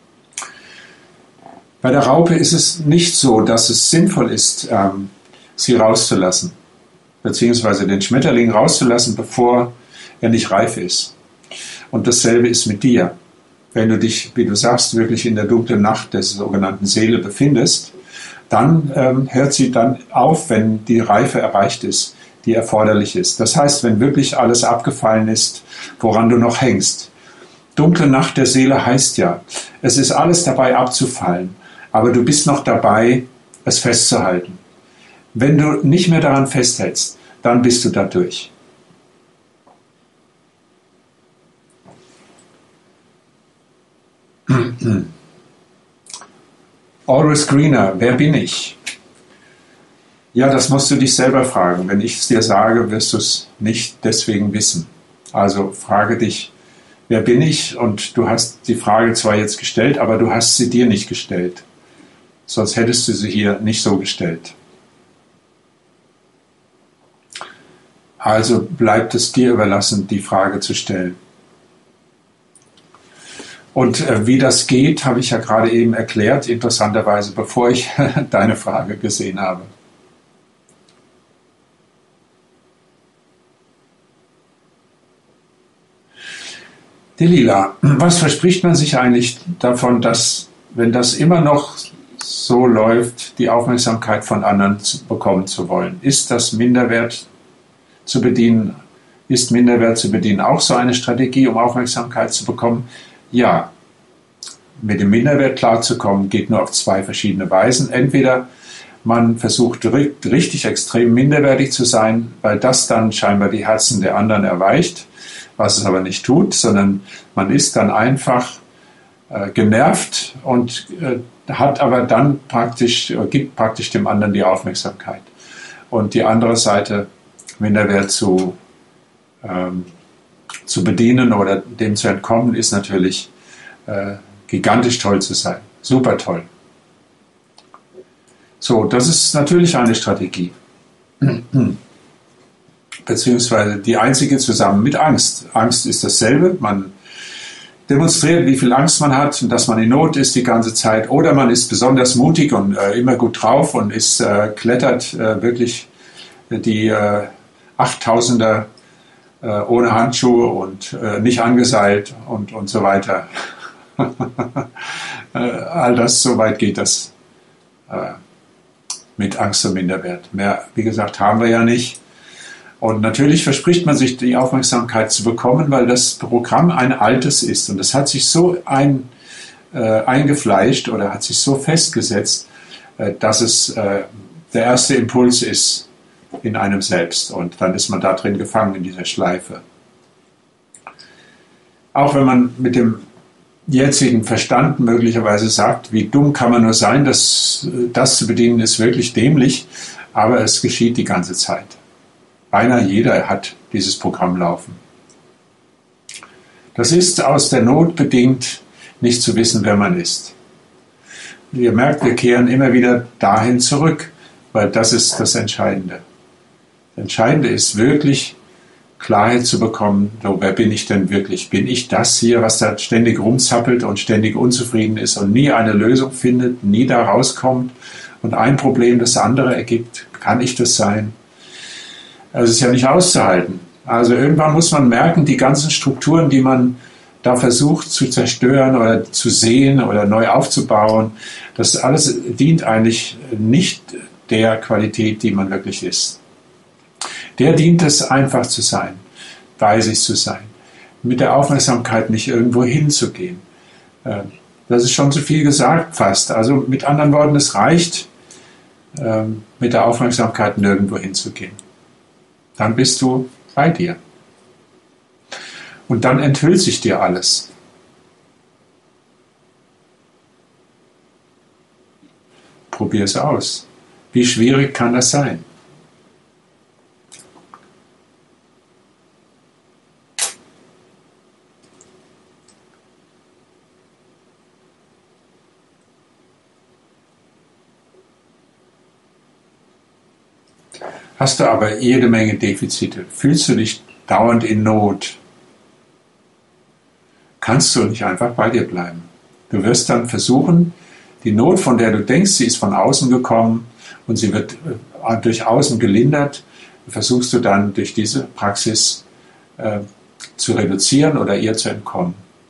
Bei der Raupe ist es nicht so, dass es sinnvoll ist, sie rauszulassen, beziehungsweise den Schmetterling rauszulassen, bevor er nicht reif ist. Und dasselbe ist mit dir. Wenn du dich, wie du sagst, wirklich in der dunklen Nacht der sogenannten Seele befindest, dann hört sie dann auf, wenn die Reife erreicht ist, die erforderlich ist. Das heißt, wenn wirklich alles abgefallen ist, woran du noch hängst. Dunkle Nacht der Seele heißt ja, es ist alles dabei abzufallen, aber du bist noch dabei, es festzuhalten. Wenn du nicht mehr daran festhältst, dann bist du da durch. Always Greener, wer bin ich? Ja, das musst du dich selber fragen. Wenn ich es dir sage, wirst du es nicht deswegen wissen. Also frage dich, wer bin ich? Und du hast die Frage zwar jetzt gestellt, aber du hast sie dir nicht gestellt. Sonst hättest du sie hier nicht so gestellt. Also bleibt es dir überlassen, die Frage zu stellen. Und wie das geht, habe ich ja gerade eben erklärt, interessanterweise, bevor ich deine Frage gesehen habe. Delila, was verspricht man sich eigentlich davon, dass, wenn das immer noch so läuft, die Aufmerksamkeit von anderen bekommen zu wollen? Ist das Minderwert zu bedienen? Ist Minderwert zu bedienen auch so eine Strategie, um Aufmerksamkeit zu bekommen? Ja, mit dem Minderwert klarzukommen, geht nur auf zwei verschiedene Weisen. Entweder man versucht richtig extrem minderwertig zu sein, weil das dann scheinbar die Herzen der anderen erweicht, was es aber nicht tut, sondern man ist dann einfach genervt und hat aber dann gibt praktisch dem anderen die Aufmerksamkeit. Und die andere Seite, Minderwert zu bedienen oder dem zu entkommen, ist natürlich gigantisch toll zu sein. Super toll. So, das ist natürlich eine Strategie. Beziehungsweise die einzige zusammen mit Angst. Angst ist dasselbe. Man demonstriert, wie viel Angst man hat und dass man in Not ist die ganze Zeit. Oder man ist besonders mutig und immer gut drauf und klettert wirklich die 8000er ohne Handschuhe und nicht angeseilt und so weiter. All das, so weit geht das mit Angst und Minderwert. Mehr, wie gesagt, haben wir ja nicht. Und natürlich verspricht man sich, die Aufmerksamkeit zu bekommen, weil das Programm ein altes ist. Und das hat sich so eingefleischt oder hat sich so festgesetzt, dass es der erste Impuls ist in einem selbst. Und dann ist man da drin gefangen in dieser Schleife. Auch wenn man mit dem jetzigen Verstand möglicherweise sagt, wie dumm kann man nur sein, das zu bedienen ist wirklich dämlich, aber es geschieht die ganze Zeit. Beinahe jeder hat dieses Programm laufen. Das ist aus der Not bedingt, nicht zu wissen, wer man ist. Ihr merkt, wir kehren immer wieder dahin zurück, weil das ist das Entscheidende. Das Entscheidende ist wirklich, Klarheit zu bekommen, so, wer bin ich denn wirklich? Bin ich das hier, was da ständig rumzappelt und ständig unzufrieden ist und nie eine Lösung findet, nie da rauskommt und ein Problem das andere ergibt? Kann ich das sein? Es ist ja nicht auszuhalten. Also irgendwann muss man merken, die ganzen Strukturen, die man da versucht zu zerstören oder zu sehen oder neu aufzubauen, das alles dient eigentlich nicht der Qualität, die man wirklich ist. Der dient es, einfach zu sein, bei sich zu sein, mit der Aufmerksamkeit nicht irgendwo hinzugehen. Das ist schon zu viel gesagt fast. Also mit anderen Worten, es reicht, mit der Aufmerksamkeit nirgendwo hinzugehen. Dann bist du bei dir. Und dann enthüllt sich dir alles. Probier es aus. Wie schwierig kann das sein? Hast du aber jede Menge Defizite, fühlst du dich dauernd in Not, kannst du nicht einfach bei dir bleiben. Du wirst dann versuchen, die Not, von der du denkst, sie ist von außen gekommen und sie wird durch außen gelindert, versuchst du dann durch diese Praxis zu reduzieren oder ihr zu entkommen.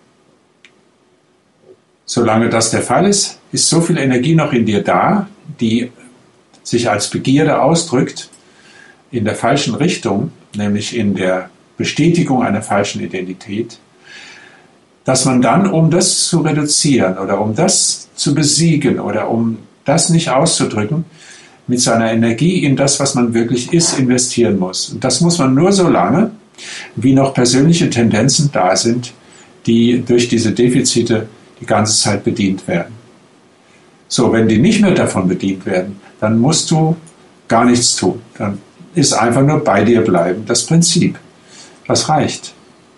Solange das der Fall ist, ist so viel Energie noch in dir da, die sich als Begierde ausdrückt, in der falschen Richtung, nämlich in der Bestätigung einer falschen Identität, dass man dann, um das zu reduzieren oder um das zu besiegen oder um das nicht auszudrücken, mit seiner Energie in das, was man wirklich ist, investieren muss. Und das muss man nur so lange, wie noch persönliche Tendenzen da sind, die durch diese Defizite die ganze Zeit bedient werden. So, wenn die nicht mehr davon bedient werden, dann musst du gar nichts tun. Dann ist einfach nur bei dir bleiben das Prinzip. Das reicht.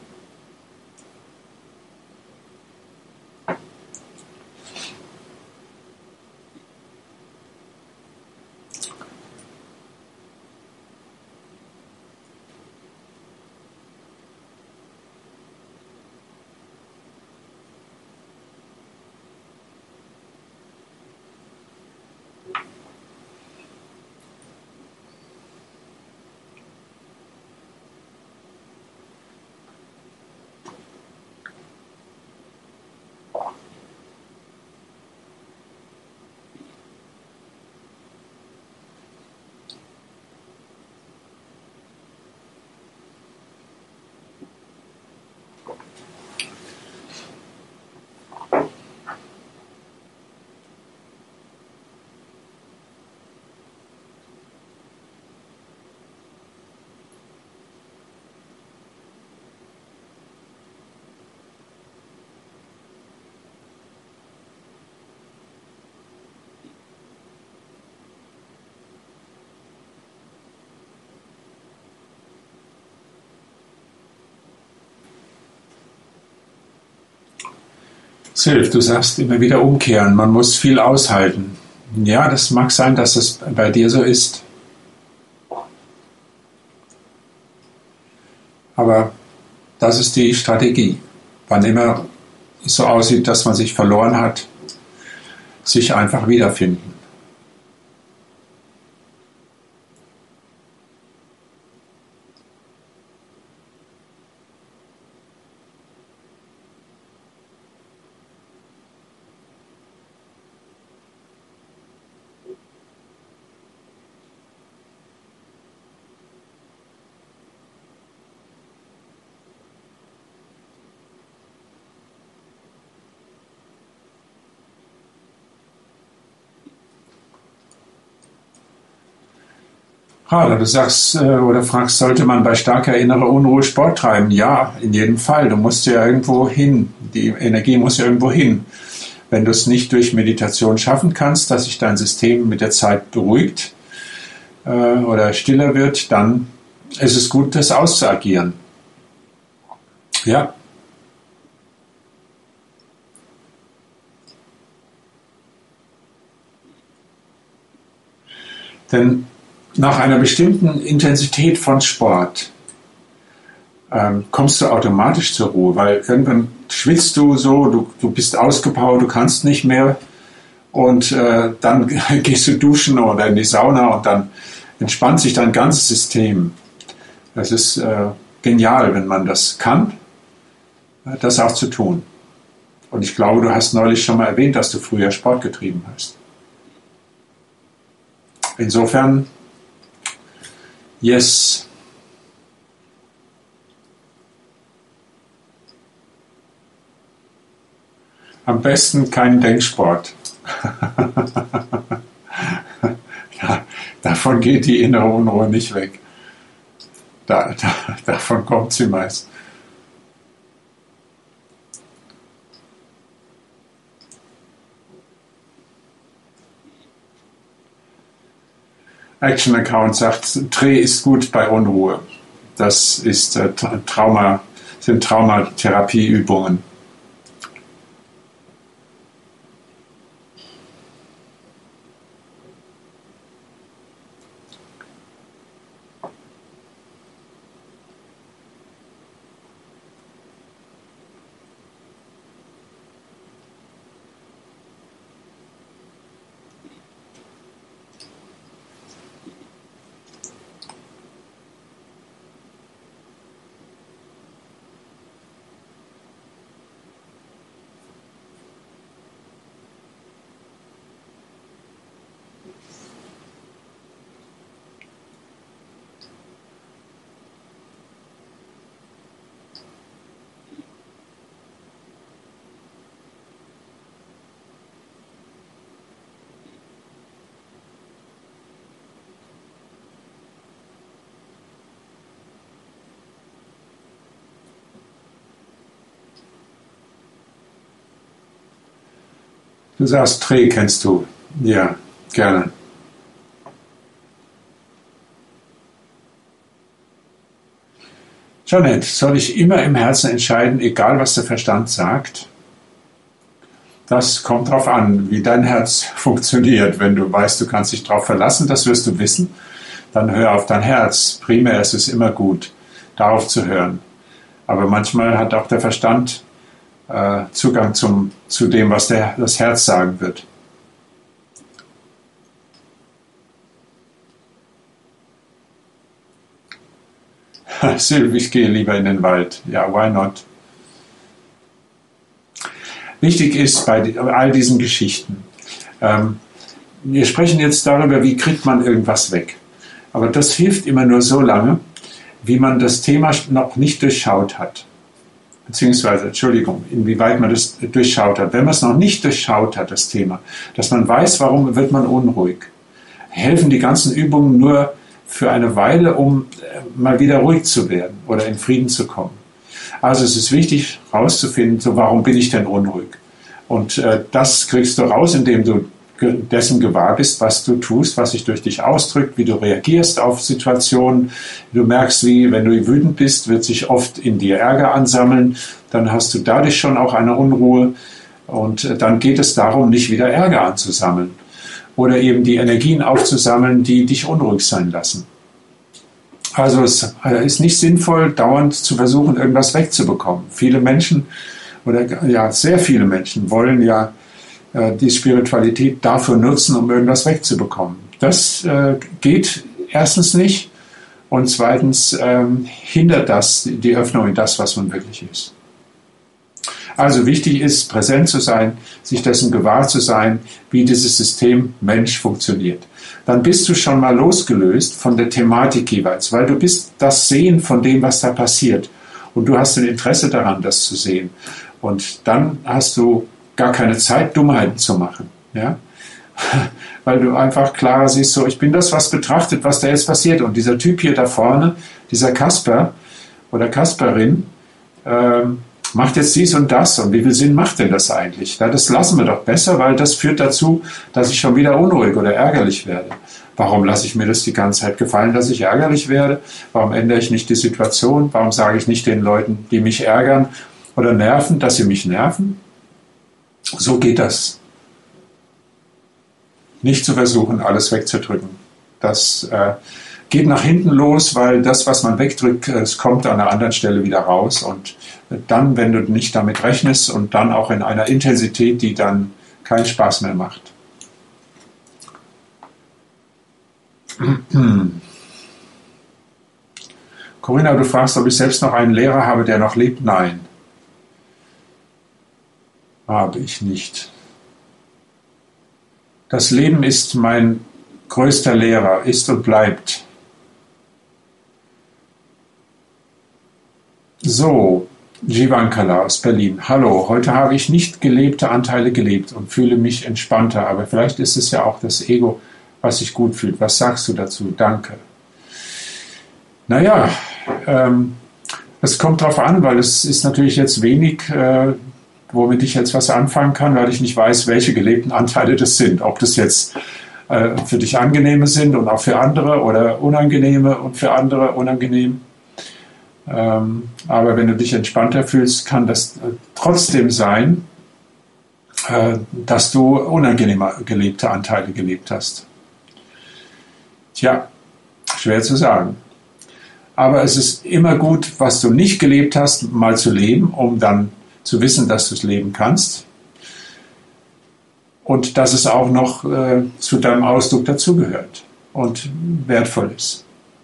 Silv, du sagst immer wieder umkehren, man muss viel aushalten. Ja, das mag sein, dass es bei dir so ist. Aber das ist die Strategie. Wann immer es so aussieht, dass man sich verloren hat, sich einfach wiederfinden. Du sagst oder fragst, sollte man bei starker innerer Unruhe Sport treiben? Ja, in jedem Fall. Du musst ja irgendwo hin. Die Energie muss ja irgendwo hin. Wenn du es nicht durch Meditation schaffen kannst, dass sich dein System mit der Zeit beruhigt oder stiller wird, dann ist es gut, das auszuagieren. Ja. Denn nach einer bestimmten Intensität von Sport kommst du automatisch zur Ruhe, weil irgendwann schwitzt du so, du bist ausgepowert, du kannst nicht mehr und dann gehst du duschen oder in die Sauna und dann entspannt sich dein ganzes System. Das ist genial, wenn man das kann, das auch zu tun. Und ich glaube, du hast neulich schon mal erwähnt, dass du früher Sport getrieben hast. Insofern, yes. Am besten keinen Denksport. davon geht die innere Unruhe nicht weg. Davon kommt sie meist. Action Account sagt, Dreh ist gut bei Unruhe. Das ist sind Traumatherapieübungen. Du sagst, Dreh kennst du. Ja, gerne. Janet, soll ich immer im Herzen entscheiden, egal was der Verstand sagt? Das kommt darauf an, wie dein Herz funktioniert. Wenn du weißt, du kannst dich darauf verlassen, das wirst du wissen, dann hör auf dein Herz. Primär ist es immer gut, darauf zu hören. Aber manchmal hat auch der Verstand Zugang zu dem, was das Herz sagen wird. Silv, ich gehe lieber in den Wald. Ja, why not? Wichtig ist bei all diesen Geschichten, wir sprechen jetzt darüber, wie kriegt man irgendwas weg. Aber das hilft immer nur so lange, wie man das Thema noch nicht durchschaut hat. Beziehungsweise, Entschuldigung, inwieweit man das durchschaut hat. Wenn man es noch nicht durchschaut hat, das Thema, dass man weiß, warum wird man unruhig, helfen die ganzen Übungen nur für eine Weile, um mal wieder ruhig zu werden oder in Frieden zu kommen. Also es ist wichtig, herauszufinden, so, warum bin ich denn unruhig? Und das kriegst du raus, indem du dessen gewahr bist, was du tust, was sich durch dich ausdrückt, wie du reagierst auf Situationen. Du merkst, wie, wenn du wütend bist, wird sich oft in dir Ärger ansammeln. Dann hast du dadurch schon auch eine Unruhe. Und dann geht es darum, nicht wieder Ärger anzusammeln. Oder eben die Energien aufzusammeln, die dich unruhig sein lassen. Also es ist nicht sinnvoll, dauernd zu versuchen, irgendwas wegzubekommen. Viele Menschen, oder ja, sehr viele Menschen wollen ja die Spiritualität dafür nutzen, um irgendwas wegzubekommen. Das geht erstens nicht und zweitens hindert das die Öffnung in das, was man wirklich ist. Also wichtig ist, präsent zu sein, sich dessen gewahr zu sein, wie dieses System Mensch funktioniert. Dann bist du schon mal losgelöst von der Thematik jeweils, weil du bist das Sehen von dem, was da passiert. Und du hast ein Interesse daran, das zu sehen. Und dann hast du gar keine Zeit, Dummheiten zu machen. Ja? Weil du einfach klarer siehst, so, ich bin das, was betrachtet, was da jetzt passiert. Und dieser Typ hier da vorne, dieser Kasper oder Kasperin, macht jetzt dies und das. Und wie viel Sinn macht denn das eigentlich? Ja, das lassen wir doch besser, weil das führt dazu, dass ich schon wieder unruhig oder ärgerlich werde. Warum lasse ich mir das die ganze Zeit gefallen, dass ich ärgerlich werde? Warum ändere ich nicht die Situation? Warum sage ich nicht den Leuten, die mich ärgern oder nerven, dass sie mich nerven? So geht das. Nicht zu versuchen, alles wegzudrücken. Das geht nach hinten los, weil das, was man wegdrückt, es kommt an einer anderen Stelle wieder raus. Und dann, wenn du nicht damit rechnest und dann auch in einer Intensität, die dann keinen Spaß mehr macht. Corinna, du fragst, ob ich selbst noch einen Lehrer habe, der noch lebt. Nein. Habe ich nicht. Das Leben ist mein größter Lehrer, ist und bleibt. So, Jivankala aus Berlin. Hallo, heute habe ich nicht gelebte Anteile gelebt und fühle mich entspannter, aber vielleicht ist es ja auch das Ego, was sich gut fühlt. Was sagst du dazu? Danke. Naja, es kommt drauf an, weil es ist natürlich jetzt wenig, womit ich jetzt was anfangen kann, weil ich nicht weiß, welche gelebten Anteile das sind. Ob das jetzt für dich angenehme sind und auch für andere oder unangenehme und für andere unangenehm. Aber wenn du dich entspannter fühlst, kann das trotzdem sein, dass du unangenehme gelebte Anteile gelebt hast. Tja, schwer zu sagen. Aber es ist immer gut, was du nicht gelebt hast, mal zu leben, um dann zu wissen, dass du es leben kannst. Und dass es auch noch zu deinem Ausdruck dazugehört und wertvoll ist.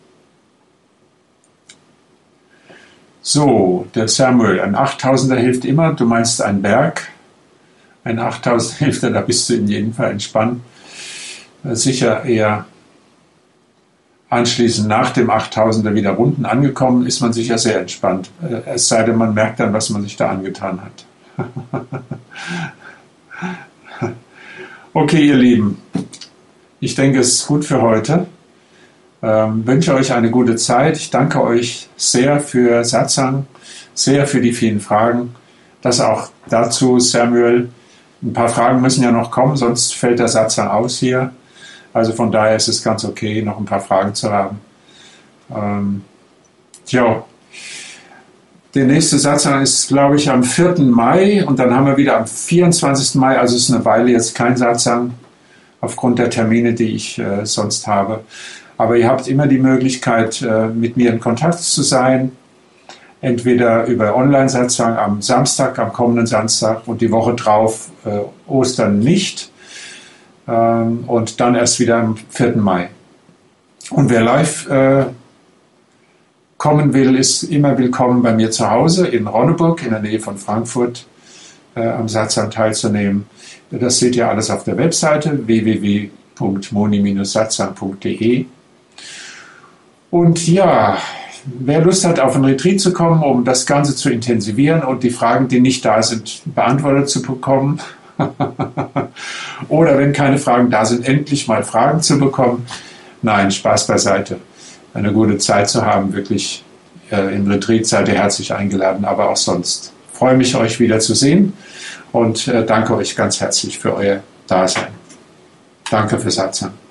So, der Samuel, ein 8000er hilft immer, du meinst ein Berg. Ein 8000er hilft, da bist du in jedem Fall entspannt. Sicher eher anschließend nach dem 8000er wieder unten angekommen, ist man sicher sehr entspannt. Es sei denn, man merkt dann, was man sich da angetan hat. Okay, ihr Lieben, ich denke, es ist gut für heute. Wünsche euch eine gute Zeit. Ich danke euch sehr für Satsang, sehr für die vielen Fragen. Das auch dazu, Samuel. Ein paar Fragen müssen ja noch kommen, sonst fällt der Satsang aus hier. Also von daher ist es ganz okay, noch ein paar Fragen zu haben. Der nächste Satsang ist, glaube ich, am 4. Mai und dann haben wir wieder am 24. Mai, also ist eine Weile jetzt kein Satsang, aufgrund der Termine, die ich sonst habe. Aber ihr habt immer die Möglichkeit, mit mir in Kontakt zu sein, entweder über Online-Satsang am Samstag, am kommenden Samstag und die Woche drauf Ostern nicht. Und dann erst wieder am 4. Mai. Und wer live kommen will, ist immer willkommen bei mir zu Hause in Ronneburg, in der Nähe von Frankfurt, am Satsang teilzunehmen. Das seht ihr alles auf der Webseite www.moni-satsang.de. Und ja, wer Lust hat, auf ein Retreat zu kommen, um das Ganze zu intensivieren und die Fragen, die nicht da sind, beantwortet zu bekommen, oder wenn keine Fragen da sind, endlich mal Fragen zu bekommen. Nein, Spaß beiseite. Eine gute Zeit zu haben, wirklich im Retreat seid ihr herzlich eingeladen, aber auch sonst. Ich freue mich, euch wieder zu sehen und danke euch ganz herzlich für euer Dasein. Danke für Satsang.